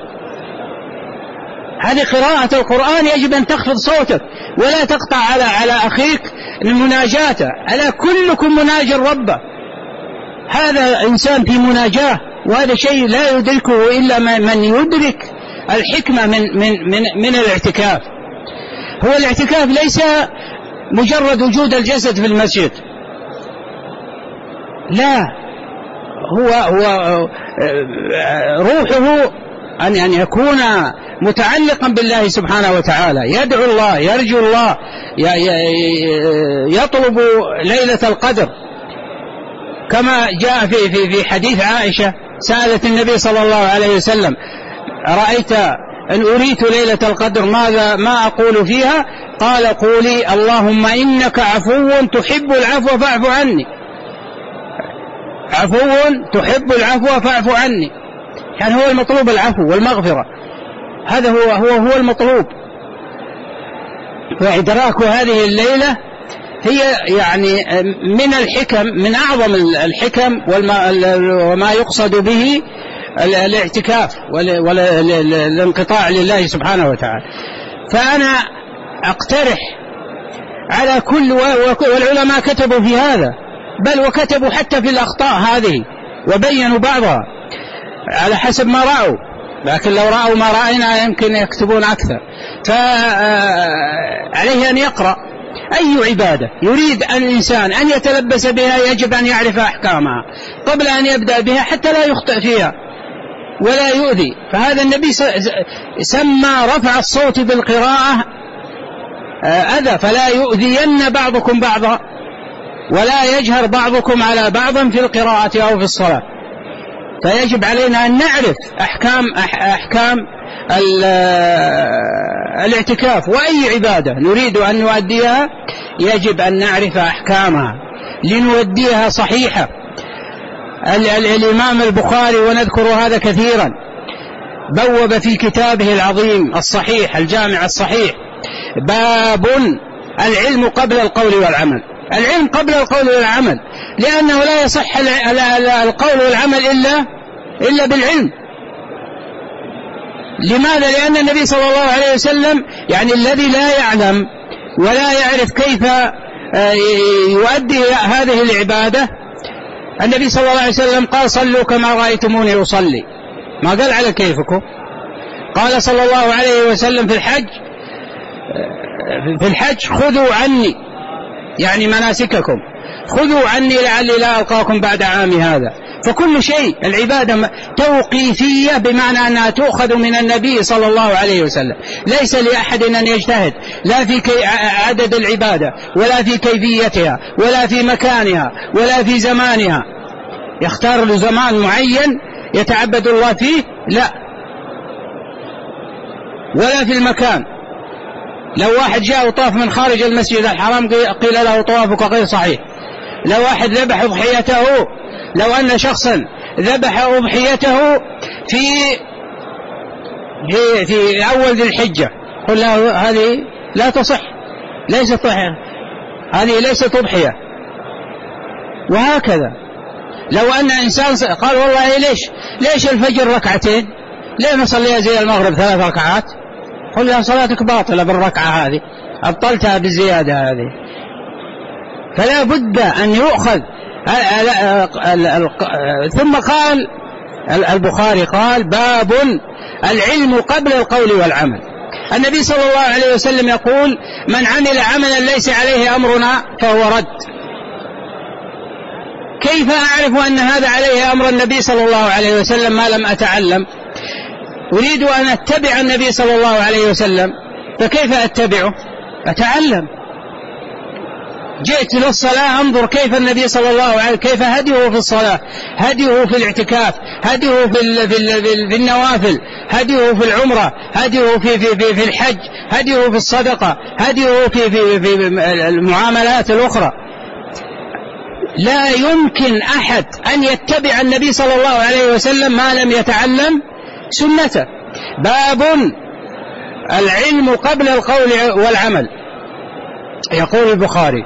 هذه قراءة القرآن يجب أن تخفض صوتك ولا تقطع على على أخيك المناجاة. ألا كلكم مناج ربه، هذا إنسان في مناجاة، وهذا شيء لا يدركه إلا من يدرك الحكمة من, من, من, من الاعتكاف. هو الاعتكاف ليس مجرد وجود الجسد في المسجد، لا، هو, هو روحه أن أن يكون متعلقا بالله سبحانه وتعالى، يدعو الله، يرجو الله، يطلب ليلة القدر، كما جاء في في في حديث عائشة سألت النبي صلى الله عليه وسلم: رأيت أن أريت ليلة القدر ماذا ما أقول فيها؟ قال: قولي اللهم إنك عفو تحب العفو فاعف عني. عفو تحب العفو فاعف عني، يعني هو المطلوب العفو والمغفرة. هذا هو هو هو المطلوب. وإدراك هذه الليلة هي يعني من الحكم، من أعظم الحكم وما يقصد به الاعتكاف والانقطاع لله سبحانه وتعالى. فأنا أقترح على كل، والعلماء كتبوا في هذا، بل وكتبوا حتى في الأخطاء هذه وبينوا بعضها على حسب ما رأوا، لكن لو رأوا ما رأينا يمكن يكتبون أكثر. فعليه أن يقرأ أي عبادة يريد أن الإنسان أن يتلبس بها يجب أن يعرف أحكامها قبل أن يبدأ بها حتى لا يخطئ فيها ولا يؤذي. فهذا النبي سمى رفع الصوت بالقراءة أذى، فلا يؤذين بعضكم بعضا ولا يجهر بعضكم على بعض في القراءة أو في الصلاة. فيجب علينا أن نعرف أحكام أحكام الاعتكاف، وأي عبادة نريد أن نؤديها يجب أن نعرف أحكامها لنؤديها صحيحة. الإمام البخاري، ونذكر هذا كثيرا، بوب في كتابه العظيم الصحيح الجامع الصحيح باب العلم قبل القول والعمل. العلم قبل القول والعمل، لأنه لا يصح القول والعمل إلا إلا بالعلم. لماذا؟ لأن النبي صلى الله عليه وسلم يعني الذي لا يعلم ولا يعرف كيف يؤدي هذه العبادة، النبي صلى الله عليه وسلم قال صلوا كما رأيتموني أصلي، ما قال على كيفكم. قال صلى الله عليه وسلم في الحج في الحج خذوا عني، يعني مناسككم، خذوا عني لعلي لا ألقاكم بعد عام هذا. فكل شيء العبادة توقيفية، بمعنى أنها تؤخذ من النبي صلى الله عليه وسلم. ليس لأحد أن يجتهد لا في عدد العبادة ولا في كيفيتها ولا في مكانها ولا في زمانها، يختار له زمان معين يتعبد الله فيه، لا، ولا في المكان. لو واحد جاء وطاف من خارج المسجد الحرام قيل له طوافك غير صحيح. لو واحد ذبح أضحيته، لو أن شخصا ذبح أضحيته في في, في أول ذي الحجة قل له هذه لا تصح، ليست صحيحة، هذه ليست أضحية. وهكذا لو أن إنسان قال والله ليش ليش الفجر ركعتين، ليه نصليها زي المغرب ثلاث ركعات، قل له صلاتك باطلة بالركعة هذه، أبطلتها بالزيادة هذه. فلا بد أن يؤخذ. ثم قال البخاري قال باب العلم قبل القول والعمل. النبي صلى الله عليه وسلم يقول من عمل عملا ليس عليه أمرنا فهو رد. كيف أعرف أن هذا عليه أمر النبي صلى الله عليه وسلم ما لم أتعلم؟ أريد أن أتبع النبي صلى الله عليه وسلم، فكيف أتبعه؟ أتعلم. جئت للصلاة أنظر كيف النبي صلى الله عليه وسلم كيف هديه في الصلاة، هديه في الاعتكاف، هديه في, في, في النوافل، هديه في العمرة، هديه في, في, في, في الحج، هديه في الصدقة، هديه في, في, في المعاملات الأخرى. لا يمكن أحد أن يتبع النبي صلى الله عليه وسلم ما لم يتعلم سنته. باب العلم قبل القول والعمل. يقول البخاري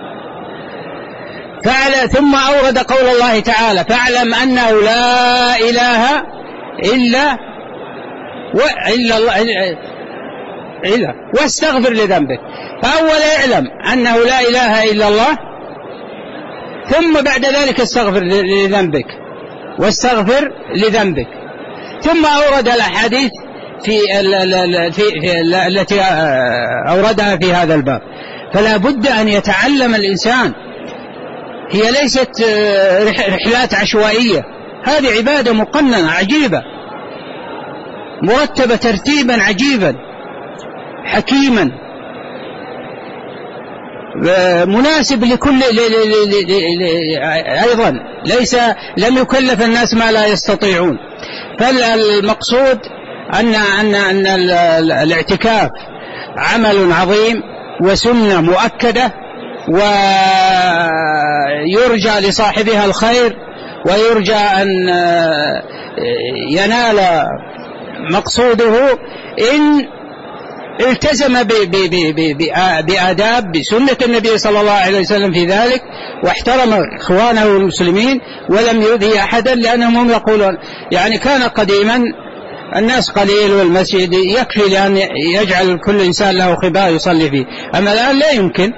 فعل ثم أورد قول الله تعالى فاعلم أنه لا إله إلا إلا الله إلا واستغفر لذنبك. فأول اعلم أنه لا إله إلا الله، ثم بعد ذلك استغفر لذنبك واستغفر لذنبك. ثم أورد الأحاديث في, في, في التي أوردها في هذا الباب. فلا بد أن يتعلم الإنسان، هي ليست رحلات عشوائية، هذه عبادة مقننة عجيبة مرتبة ترتيبا عجيبا حكيما مناسب لكل أيضا، ليس لم يكلف الناس ما لا يستطيعون. فالمقصود أن أن أن الاعتكاف عمل عظيم وسنة مؤكدة، ويرجى لصاحبها الخير، ويرجى أن ينال مقصوده إن التزم بآداب بسنة النبي صلى الله عليه وسلم في ذلك، واحترم إخوانه المسلمين ولم يؤذي أحدا، لأنهم هم يقولون يعني كان قديما الناس قليل والمسجد يكفي لأن يجعل كل إنسان له خباء يصلي فيه، أما الآن لا يمكن.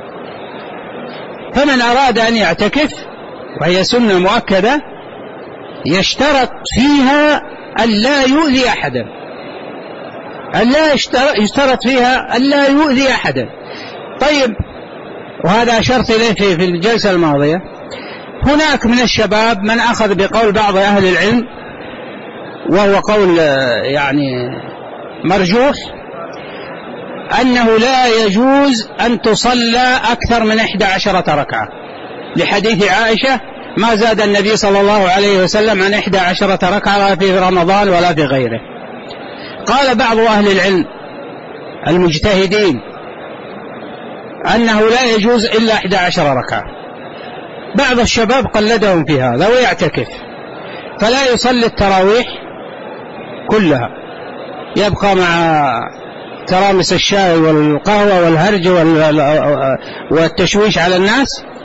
فمن أراد أن يعتكف وهي سنة مؤكدة يشترط فيها أن لا يؤذي أحدا، أن لا يشترط فيها أن لا يؤذي أحدا. طيب، وهذا أشرت إليه في الجلسة الماضية، هناك من الشباب من أخذ بقول بعض أهل العلم وهو قول يعني مرجوح، أنه لا يجوز أن تصلى أكثر من إحدى عشرة ركعة، لحديث عائشة ما زاد النبي صلى الله عليه وسلم عن إحدى عشرة ركعة لا في رمضان ولا في غيره. قال بعض أهل العلم المجتهدين أنه لا يجوز إلا إحدى عشرة ركعة. بعض الشباب قلدهم في هذا ويعتكف، فلا يصلي التراويح كلها، يبقى مع ترامس الشاي والقهوة والهرج والتشويش على الناس،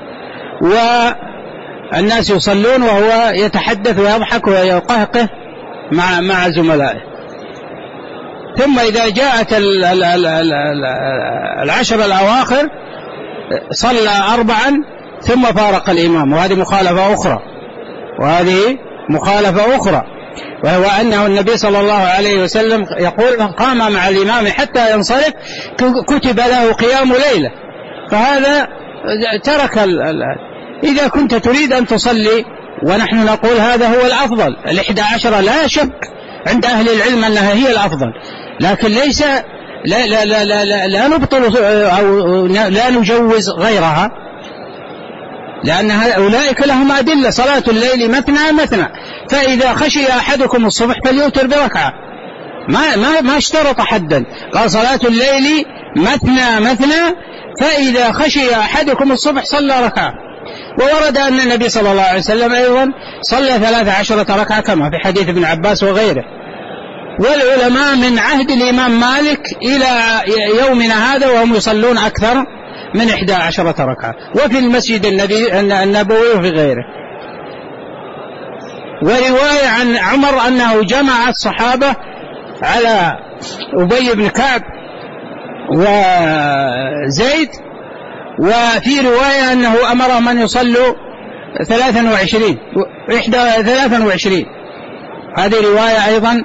والناس يصلون وهو يتحدث ويضحك ويقهقه مع مع زملائه. ثم إذا جاءت العشر الأواخر صلى أربعا ثم فارق الإمام، وهذه مخالفة أخرى وهذه مخالفة أخرى وهو أنه النبي صلى الله عليه وسلم يقول من قام مع الإمام حتى ينصرف كتب له قيام ليلة، فهذا ترك ال ال إذا كنت تريد أن تصلي، ونحن نقول هذا هو الأفضل، الإحدى عشرة لا شك عند أهل العلم أنها هي الأفضل، لكن ليس لا, لا, لا, لا, لا, لا نبطل أو لا نجوز غيرها، لأن أولئك لهم أدلة. صلاة الليل مثنى مثنى، فإذا خشي أحدكم الصبح فليوتر بركعة، ما, ما, ما اشترط حدا، قال صلاة الليل مثنى مثنى فإذا خشي أحدكم الصبح صلى ركعة. وورد أن النبي صلى الله عليه وسلم أيضا صلى ثلاث عشرة ركعة كما في حديث ابن عباس وغيره. والعلماء من عهد الإمام مالك إلى يومنا هذا وهم يصلون أكثر من إحدى عشرة ركعة، وفي المسجد النبوي وفي غيره. ورواية عن عمر أنه جمع الصحابة على أبي بن كعب وزيد، وفي رواية أنه أمرهم أن يصلوا ثلاثا وعشرين إحدى ثلاثا وعشرين، هذه رواية أيضا.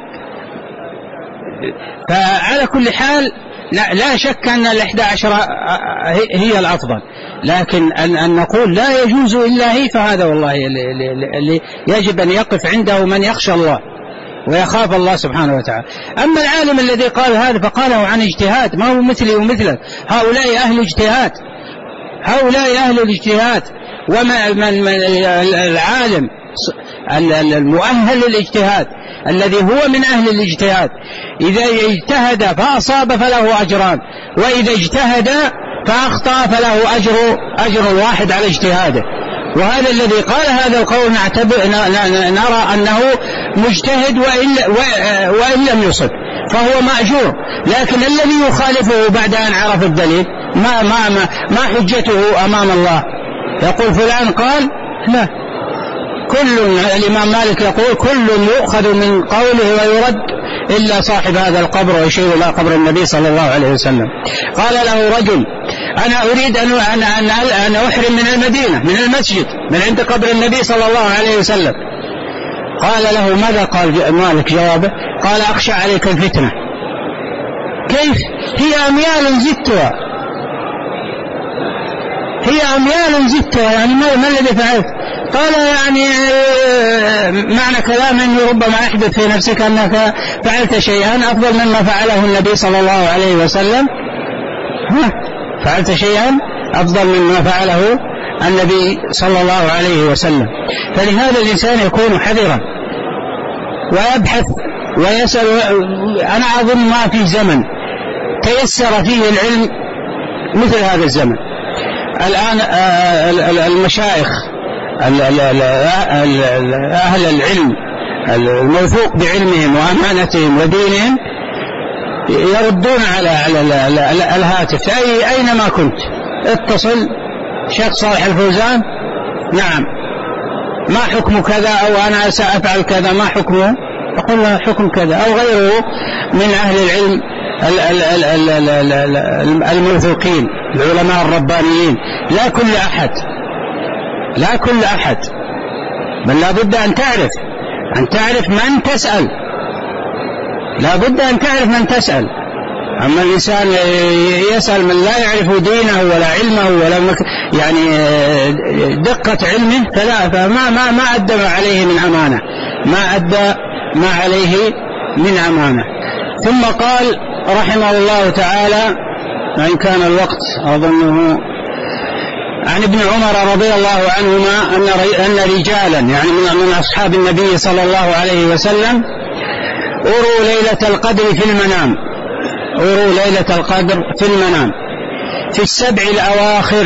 فعلى كل حال لا, لا شك أن الإحدى عشرة هي الأفضل، لكن أن, أن نقول لا يجوز إلا هي، فهذا والله اللي, اللي يجب أن يقف عنده من يخشى الله ويخاف الله سبحانه وتعالى. أما العالم الذي قال هذا فقاله عن اجتهاد، ما هو مثلي ومثلك، هؤلاء أهل اجتهاد، هؤلاء أهل الاجتهاد. وما من من العالم المؤهل للاجتهاد الذي هو من أهل الاجتهاد إذا اجتهد فأصاب فله أجران، وإذا اجتهد فأخطأ فله أجر أجر واحد على اجتهاده. وهذا الذي قال هذا القول نعتبر نرى أنه مجتهد وإن, وإن لم يصب فهو مأجور، لكن الذي يخالفه بعد أن عرف الدليل ما, ما, ما, ما حجته أمام الله؟ يقول فلان قال لا، كل الإمام مالك يقول كل يؤخذ من قوله ويرد إلا صاحب هذا القبر، ويشير إلى قبر النبي صلى الله عليه وسلم. قال له رجل أنا أريد أن, أن, أن, أن أحرم من المدينة من المسجد من عند قبر النبي صلى الله عليه وسلم. قال له ماذا؟ قال مالك جوابه قال أخشى عليك الفتنة. كيف؟ هي أميال زدتها، هي أميال زدتها، يعني ما, ما الذي فعلت؟ قال يعني معنى كلام أنه ربما أحدث في نفسك أنك فعلت شيئا أفضل مما فعله النبي صلى الله عليه وسلم. ها فعلت شيئا أفضل مما فعله النبي صلى الله عليه وسلم. فلهذا الإنسان يكون حذرا ويبحث ويسأل. أنا أظن ما في زمن تيسر فيه العلم مثل هذا الزمن. الآن المشايخ أهل العلم الموثوق بعلمهم وأمانتهم ودينهم يردون على على الهاتف أي أينما كنت اتصل شيخ صالح الفوزان، نعم ما حكم كذا، أو أنا سأفعل كذا ما حكمه، يقول له حكم كذا، أو غيره من أهل العلم الموثوقين العلماء الربانيين. لا كل أحد لا كل أحد بل لا بد أن تعرف أن تعرف من تسأل، لا بد أن تعرف من تسأل. أما الإنسان يسأل من لا يعرف دينه ولا علمه ولا مك... يعني دقة علمه فلا فما ما ما أدى ما عليه من أمانة، ما أدى ما عليه من أمانة. ثم قال رحمه الله تعالى، وإن كان الوقت أظنه، عن ابن عمر رضي الله عنهما أن أن رجالا يعني من أصحاب النبي صلى الله عليه وسلم أروا ليلة القدر في المنام، أروا ليلة القدر في المنام في السبع الأواخر،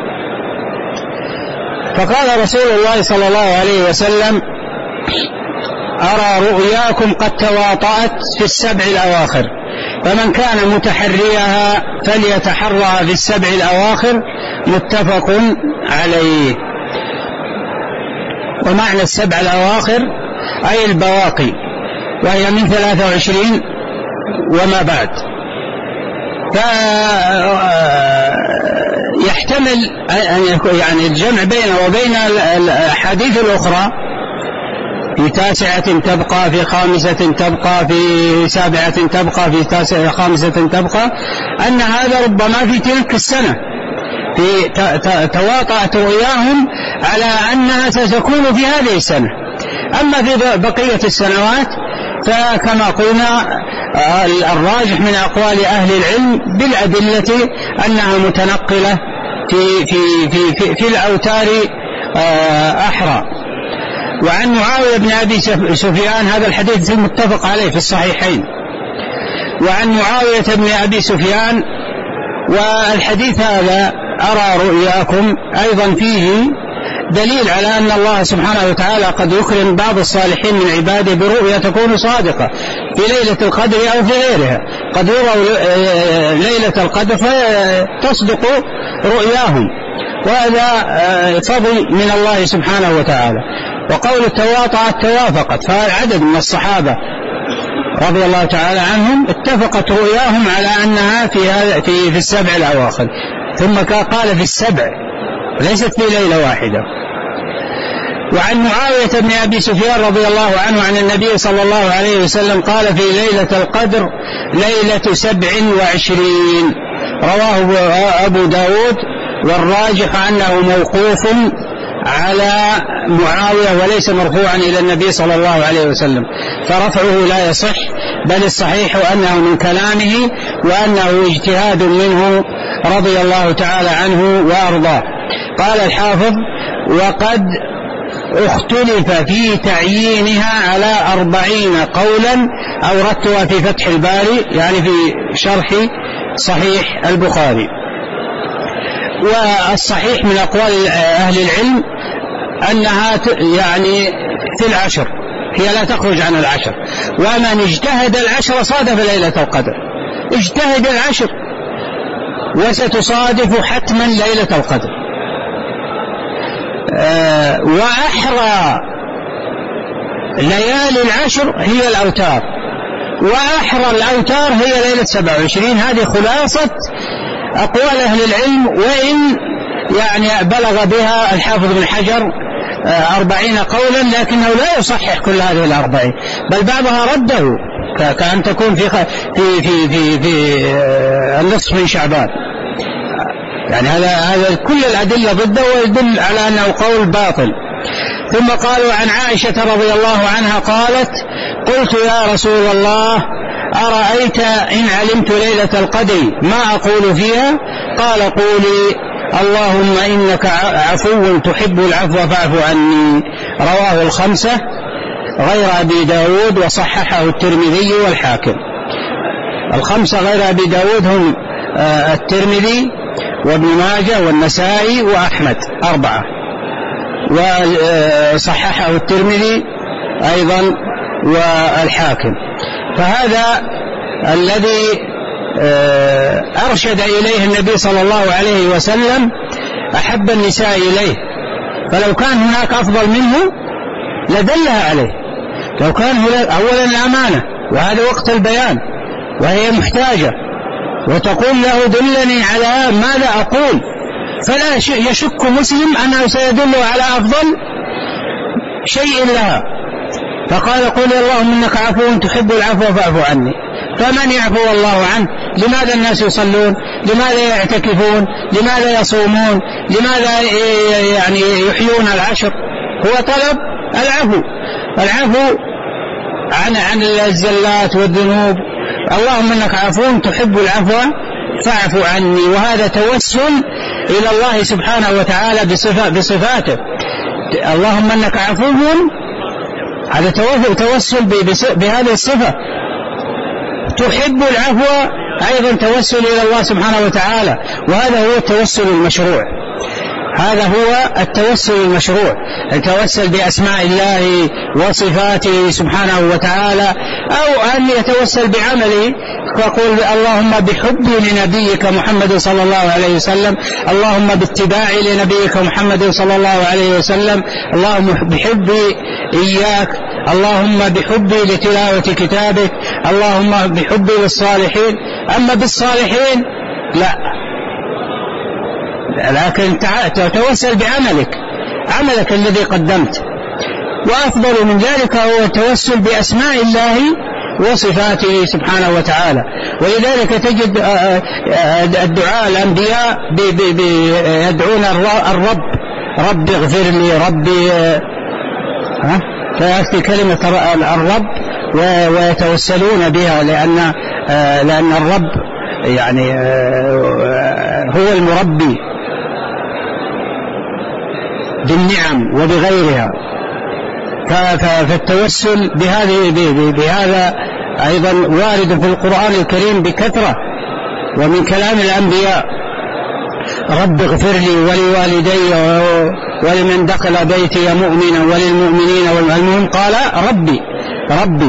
فقال رسول الله صلى الله عليه وسلم: أرى رؤياكم قد تواطأت في السبع الأواخر، فمن كان متحريها فليتحرها في السبع الأواخر، متفق عليه. ومعنى السبع الأواخر أي البواقي، وهي من ثلاثة وعشرين وما بعد. فيحتمل أن يكون يعني الجمع بينه وبين الأحاديث الأخرى في تاسعة تبقى، في خامسة تبقى، في سابعة تبقى، في تاسعة خامسة تبقى، أن هذا ربما في تلك السنة في تواطأت رؤياهم على أنها ستكون في هذه السنة. أما في بقية السنوات فكما قلنا الراجح من أقوال أهل العلم بالأدلة أنها متنقلة في, في, في, في, في الأوتار أحرى. وعن معاوية بن أبي سفيان، هذا الحديث متفق عليه في الصحيحين، وعن معاوية بن أبي سفيان، والحديث هذا أرى رؤياكم أيضا فيه دليل على أن الله سبحانه وتعالى قد يكرم بعض الصالحين من عباده برؤيا تكون صادقة في ليلة القدر أو في غيرها، قد يروا ليلة القدر فتصدق رؤياهم، وهذا فضل من الله سبحانه وتعالى. وقول التواطأت توافقت، فعدد من الصحابة رضي الله تعالى عنهم اتفقت رؤياهم على أنها في في في السبع الأواخر، ثم قال في السبع ليست في ليلة واحدة. وعن معاوية بن أبي سفيان رضي الله عنه عن النبي صلى الله عليه وسلم قال: في ليلة القدر ليلة سبع وعشرين، رواه أبو داود، والراجح أنه موقوف على معاوية وليس مرفوعا إلى النبي صلى الله عليه وسلم، فرفعه لا يصح، بل الصحيح أنه من كلامه وأنه اجتهاد منه رضي الله تعالى عنه وأرضاه. قال الحافظ: وقد اختلف في تعيينها على أربعين قولا، أوردتها في فتح الباري يعني في شرح صحيح البخاري. والصحيح من أقوال أهل العلم أنها يعني في العشر، هي لا تخرج عن العشر، ومن اجتهد العشر صادف ليلة القدر، اجتهد العشر وستصادف حتما ليلة القدر. أه وأحرى ليالي العشر هي الأوتار، وأحرى الأوتار هي ليلة سبعة وعشرين. هذه خلاصة أقوال أهل العلم، وإن يعني بلغ بها الحافظ بن حجر أربعين قولا، لكنه لا يصحح كل هذه الأربعين، بل بعضها رده، كأن تكون في في في في, في النصف من شعبان. يعني هذا هذا كل الأدلة ضده ويدل على أنه قول باطل. ثم قالوا عن عائشة رضي الله عنها قالت: قلت يا رسول الله أرأيت إن علمت ليلة القدر ما أقول فيها؟ قال: قولي اللهم إنك عفو تحب العفو فاعف عني. رواه الخمسة غير أبي داود، وصححه الترمذي والحاكم. الخمسة غير أبي داود هم الترمذي وابن ماجه والنسائي وأحمد، أربعة، وصححه الترمذي أيضا والحاكم. فهذا الذي أرشد إليه النبي صلى الله عليه وسلم أحب النساء إليه، فلو كان هناك أفضل منه لدلها عليه. لو كان أولا الأمانة، وهذا وقت البيان وهي محتاجة، وتقول له دلني على ماذا أقول، فلا يشك مسلم أنه سيدله على أفضل شيء لها. فقال قل اللهم إنك عفو تحب العفو فاعف عني. فمن يعفو الله عنه؟ لماذا الناس يصلون؟ لماذا يعتكفون؟ لماذا يصومون؟ لماذا يعني يحيون العشر؟ هو طلب العفو، العفو عن عن الزلات والذنوب. اللهم إنك عفو تحب العفو فاعف عني. وهذا توسل إلى الله سبحانه وتعالى بصفاته. اللهم إنك عفو، هذا توسل بهذه الصفة. تحب العفو أيضا توسل إلى الله سبحانه وتعالى، وهذا هو التوسل المشروع. هذا هو التوسل المشروع، التوسل بأسماء الله وصفاته سبحانه وتعالى، أو أن يتوسل بعمله، فقل اللهم بحبي لنبيك محمد صلى الله عليه وسلم، اللهم باتباعي لنبيك محمد صلى الله عليه وسلم، اللهم بحبي إياك، اللهم بحبي لتلاوة كتابك، اللهم بحبي للصالحين. أما بالصالحين لا، لكن تتوسل بعملك، عملك الذي قدمت. وأفضل من ذلك هو التوسل بأسماء الله وصفاته سبحانه وتعالى. ولذلك تجد الدعاء الأنبياء يدعون الرب، رب اغفر لي، ربي ها فيأتي كلمة الرب ويتوسلون بها، لأن لأن الرب يعني هو المربي بالنعم وبغيرها. فالتوسل بهذه بهذا أيضا وارد في القرآن الكريم بكثرة ومن كلام الأنبياء. رب اغفر لي ولوالدي ولمن دخل بيتي مؤمنا وللمؤمنين والمؤمنين. قال ربي ربي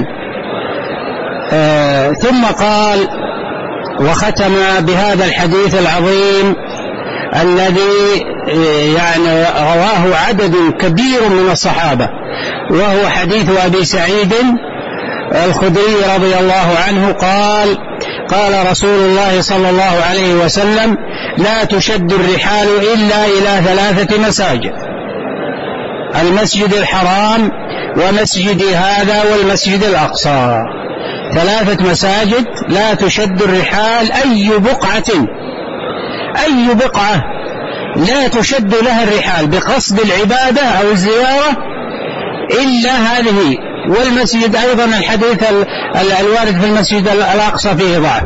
آه ثم قال وختم بهذا الحديث العظيم الذي يعني رواه عدد كبير من الصحابة، وهو حديث أبي سعيد الخدري رضي الله عنه قال قال رسول الله صلى الله عليه وسلم لا تشد الرحال إلا إلى ثلاثة مساجد: المسجد الحرام ومسجد هذا والمسجد الأقصى. ثلاثة مساجد لا تشد الرحال، أي بقعة أي بقعة لا تشد لها الرحال بقصد العبادة أو الزيارة إلا هذه. والمسجد أيضا الحديث الوارد في المسجد الأقصى فيه ضعف.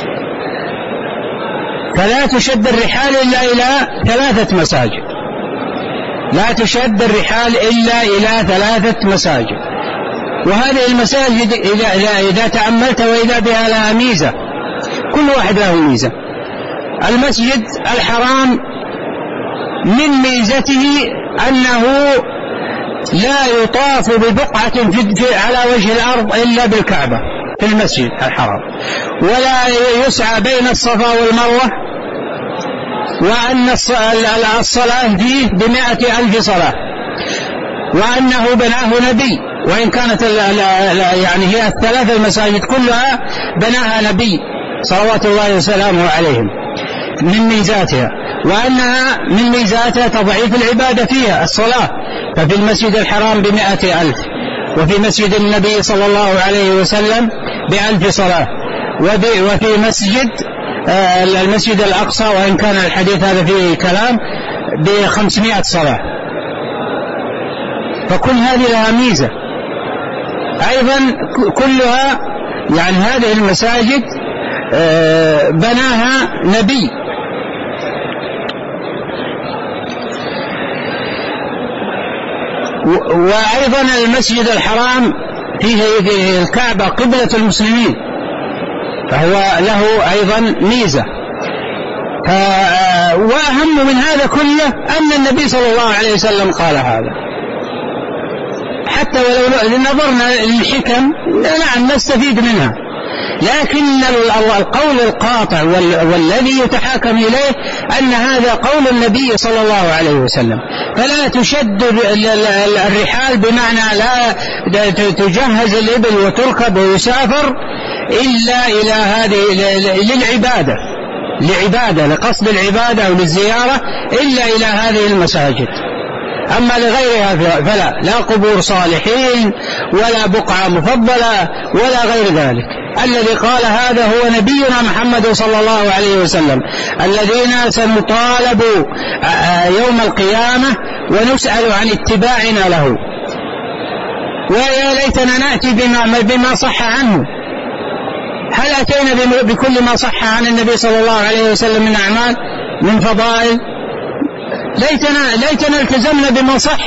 فلا تشد الرحال إلا إلى ثلاثة مساجد، لا تشد الرحال إلا إلى ثلاثة مساجد. وهذه المساجد إذا, إذا تأملت وإذا بها لها ميزة، كل واحد له ميزة. المسجد الحرام من ميزته أنه لا يطاف ببقعة على وجه الأرض إلا بالكعبة في المسجد الحرام، ولا يسعى بين الصفا والمروة، وأن الصلاة فيه بمائة ألف صلاة، وأنه بناه نبي، وإن كانت يعني هي الثلاث المساجد كلها بناها نبي صلوات الله وسلامه عليهم من ميزاتها. وأنها من ميزاتها تضعيف العبادة فيها الصلاة، ففي المسجد الحرام بمائة ألف، وفي مسجد النبي صلى الله عليه وسلم بألف صلاة، وفي مسجد المسجد الأقصى وإن كان الحديث هذا فيه كلام بخمسمائة صلاة. فكل هذه لها ميزة أيضا كلها. يعني هذه المساجد بناها نبي. وأيضا المسجد الحرام فيه الكعبة قبلة المسلمين، فهو له أيضا ميزة. وأهم من هذا كله أن النبي صلى الله عليه وسلم قال هذا حتى ولو نظرنا للحكم نعم نستفيد منها، لكن القول القاطع والذي يتحاكم إليه أن هذا قول النبي صلى الله عليه وسلم. فلا تشد الرحال بمعنى لا تجهز الإبل وتركب ويسافر إلا إلى هذه للعبادة لعبادة لقصد العبادة أو للزيارة إلا إلى هذه المساجد. أما لغيرها فلا، لا قبور صالحين ولا بقعة مفضلة ولا غير ذلك. الذي قال هذا هو نبينا محمد صلى الله عليه وسلم، الذين سنطالب يوم القيامة ونسأل عن اتباعنا له. ويا ليتنا نأتي بما, بما صح عنه. هل أتينا بكل ما صح عن النبي صلى الله عليه وسلم من أعمال من فضائل؟ ليتنا, ليتنا التزمنا بما صح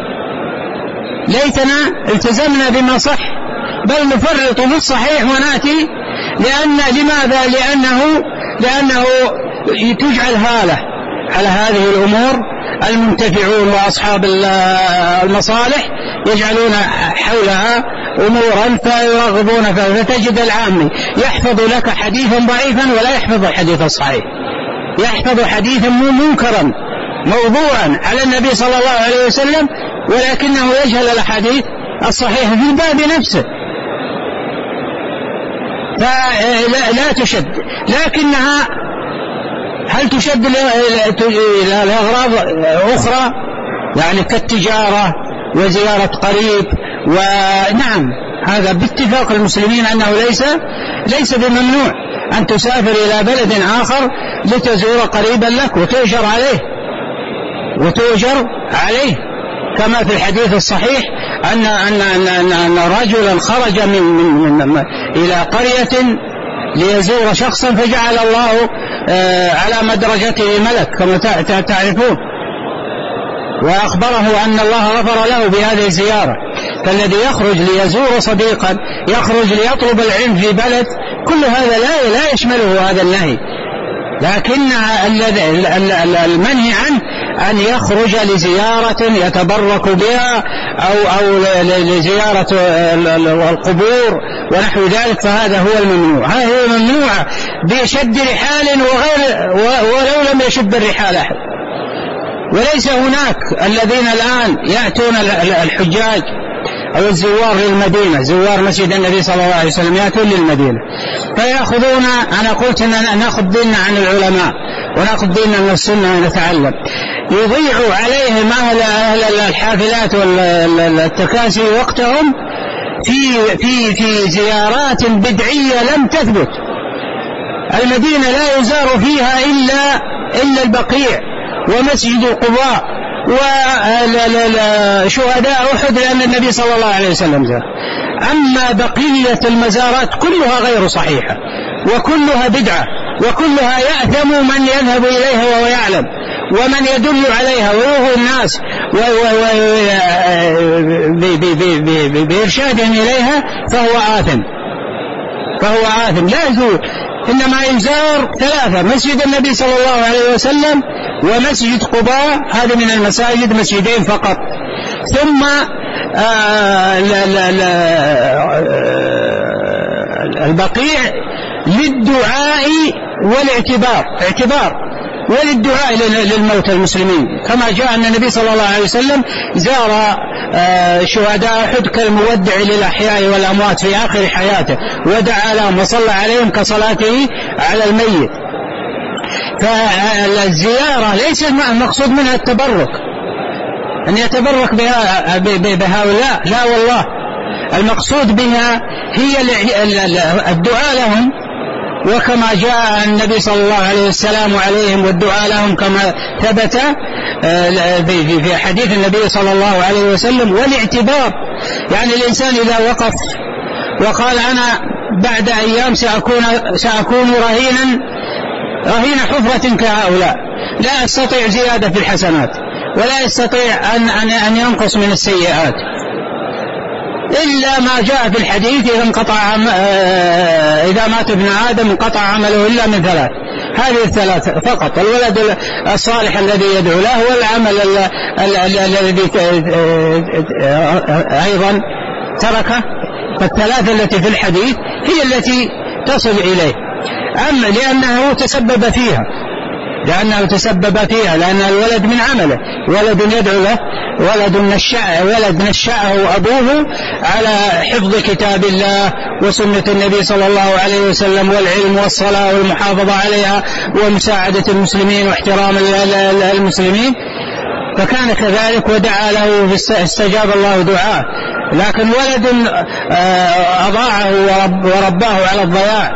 ليتنا التزمنا بما صح بل نفرط في الصحيح ونأتي. لأن لماذا؟ لأنه, لأنه تجعل هالة على هذه الأمور. المنتفعون وأصحاب المصالح يجعلون حولها أمورا فيرغبون فيها، فتجد العامي يحفظ لك حديثا ضعيفا ولا يحفظ الحديث الصحيح، يحفظ حديثا منكرا موضوعا على النبي صلى الله عليه وسلم، ولكنه يجهل الحديث الصحيح في الباب نفسه. فلا لا تشد، لكنها هل تشد إلى أغراض أخرى يعني كالتجارة وزيارة قريب؟ ونعم هذا باتفاق المسلمين أنه ليس ليس بممنوع أن تسافر إلى بلد آخر لتزور قريبا لك وتؤجر عليه وتؤجر عليه كما في الحديث الصحيح أن أن أن, أن رجلا خرج من, من, من إلى قرية ليزور شخصا فجعل الله على مدرجته ملك كما تعرفون، وأخبره أن الله غفر له بهذه الزيارة. فالذي يخرج ليزور صديقا، يخرج ليطلب العلم في بلد، كل هذا لا لا يشمله هذا النهي. لكن المنهي عنه أن يخرج لزيارة يتبرك بها أو, أو لزيارة القبور ونحو ذلك، فهذا هو الممنوع. هذا هو الممنوع بشد رحال وغير ولو لم يشد الرحال أحد. وليس هناك الذين الآن يأتون الحجاج أو الزوار للمدينة، زوار مسجد النبي صلى الله عليه وسلم يأتون للمدينة فيأخذون، أنا قلت أن نأخذ ديننا عن العلماء ونأخذ ديننا من السنة ونتعلم، يضيع عليهم أهل, أهل الحافلات والتكاسي وقتهم في, في, في زيارات بدعية لم تثبت. المدينة لا يزار فيها إلا, إلا البقيع ومسجد قباء وشهداء أحد لأن النبي صلى الله عليه وسلم زار. أما بقية المزارات كلها غير صحيحة وكلها بدعة وكلها يأثم من يذهب إليها وهو يعلم، ومن يدل عليها ويوهي الناس بإرشادهم إليها فهو آثم فهو آثم لا يزور. إنما يزار ثلاثة: مسجد النبي صلى الله عليه وسلم ومسجد قباء، هذا من المساجد مسجدين فقط، ثم آه لا لا لا البقيع للدعاء والاعتبار اعتبار وللدعاء للموتى المسلمين، كما جاء أن النبي صلى الله عليه وسلم زار شهداء أحد كالمودع للأحياء والأموات في آخر حياته ودعا لهم وصلى عليهم كصلاته على الميت. فالزيارة ليس المقصود منها التبرك أن يتبرك بها بهؤلاء، لا والله، المقصود بها هي الدعاء لهم، وكما جاء النبي صلى الله عليه وسلم عليهم والدعاء لهم كما ثبت في حديث النبي صلى الله عليه وسلم. والاعتبار يعني الإنسان إذا وقف وقال أنا بعد أيام سأكون, سأكون رهينا رهين حفرة كهؤلاء، لا يستطيع زيادة في الحسنات ولا يستطيع أن, أن, أن ينقص من السيئات إلا ما جاء في الحديث: إذا انقطع عم... إذا مات ابن آدم انقطع عمله إلا من ثلاث: هذه الثلاثة فقط: الولد الصالح الذي يدعو له، والعمل الذي أيضا تركه. فالثلاثة التي في الحديث هي التي تصل إليه، أما لأنه تسبب فيها لأنه تسبب فيها لأن الولد من عمله، ولد يدعو له، ولد نشأ ولد نشأه أبوه على حفظ كتاب الله وسنة النبي صلى الله عليه وسلم، والعلم والصلاة والمحافظة عليها ومساعدة المسلمين واحترام المسلمين، فكان كذلك ودعا له فاستجاب الله دعاه. لكن ولد أضاعه ورباه على الضياع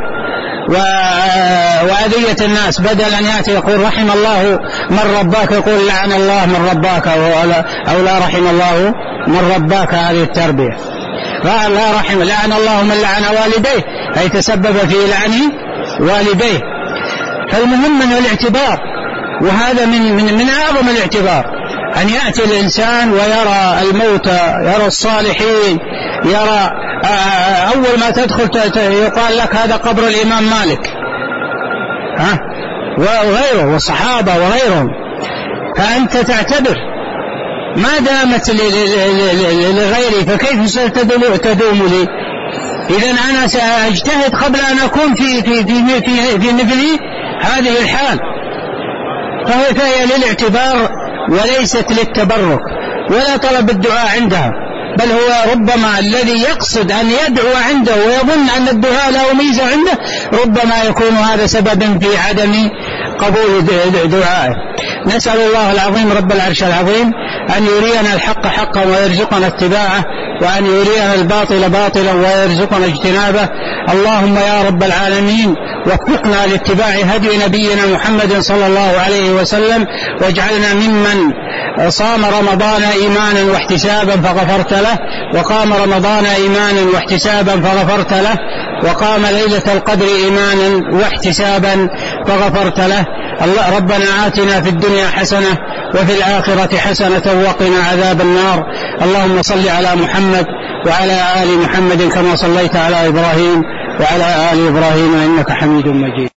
وأذية الناس، بدل أن يأتي يقول رحم الله من رباك يقول لعن الله من رباك، أو لا رحم الله من رباك. هذه التربية لا رحم لعن الله من لعن والديه، أي تسبب في لعن والديه. فالمهم من الاعتبار، وهذا من, من, من أعظم الاعتبار، أن يأتي الإنسان ويرى الموتى، يرى الصالحين، يرى أول ما تدخل يقال لك هذا قبر الإمام مالك، ها وغيره والصحابة وغيرهم، فأنت تعتبر ما دامت لغيري فكيف ستدوم لي؟ إذن أنا سأجتهد قبل أن أكون في في في في, في مثل هذه الحال. فهي للاعتبار وليست للتبرك ولا طلب الدعاء عندها، بل هو ربما الذي يقصد أن يدعو عنده ويظن أن الدعاء له ميزة عنده، ربما يكون هذا سببا في عدم قبول دعائه. نسأل الله العظيم رب العرش العظيم أن يرينا الحق حقا ويرزقنا اتباعه، وأن يرينا الباطل باطلا ويرزقنا اجتنابه. اللهم يا رب العالمين وفقنا لاتباع هدي نبينا محمد صلى الله عليه وسلم، واجعلنا ممن صام رمضان إيمانا واحتسابا فغفرت له، وقام رمضان إيمانا واحتسابا فغفرت له، وقام ليلة القدر إيمانا واحتسابا فغفرت له. الله ربنا آتنا في الدنيا حسنة وفي الآخرة حسنة وقنا عذاب النار. اللهم صل على محمد وعلى آل محمد كما صليت على إبراهيم وعلى آل إبراهيم إنك حميد مجيد.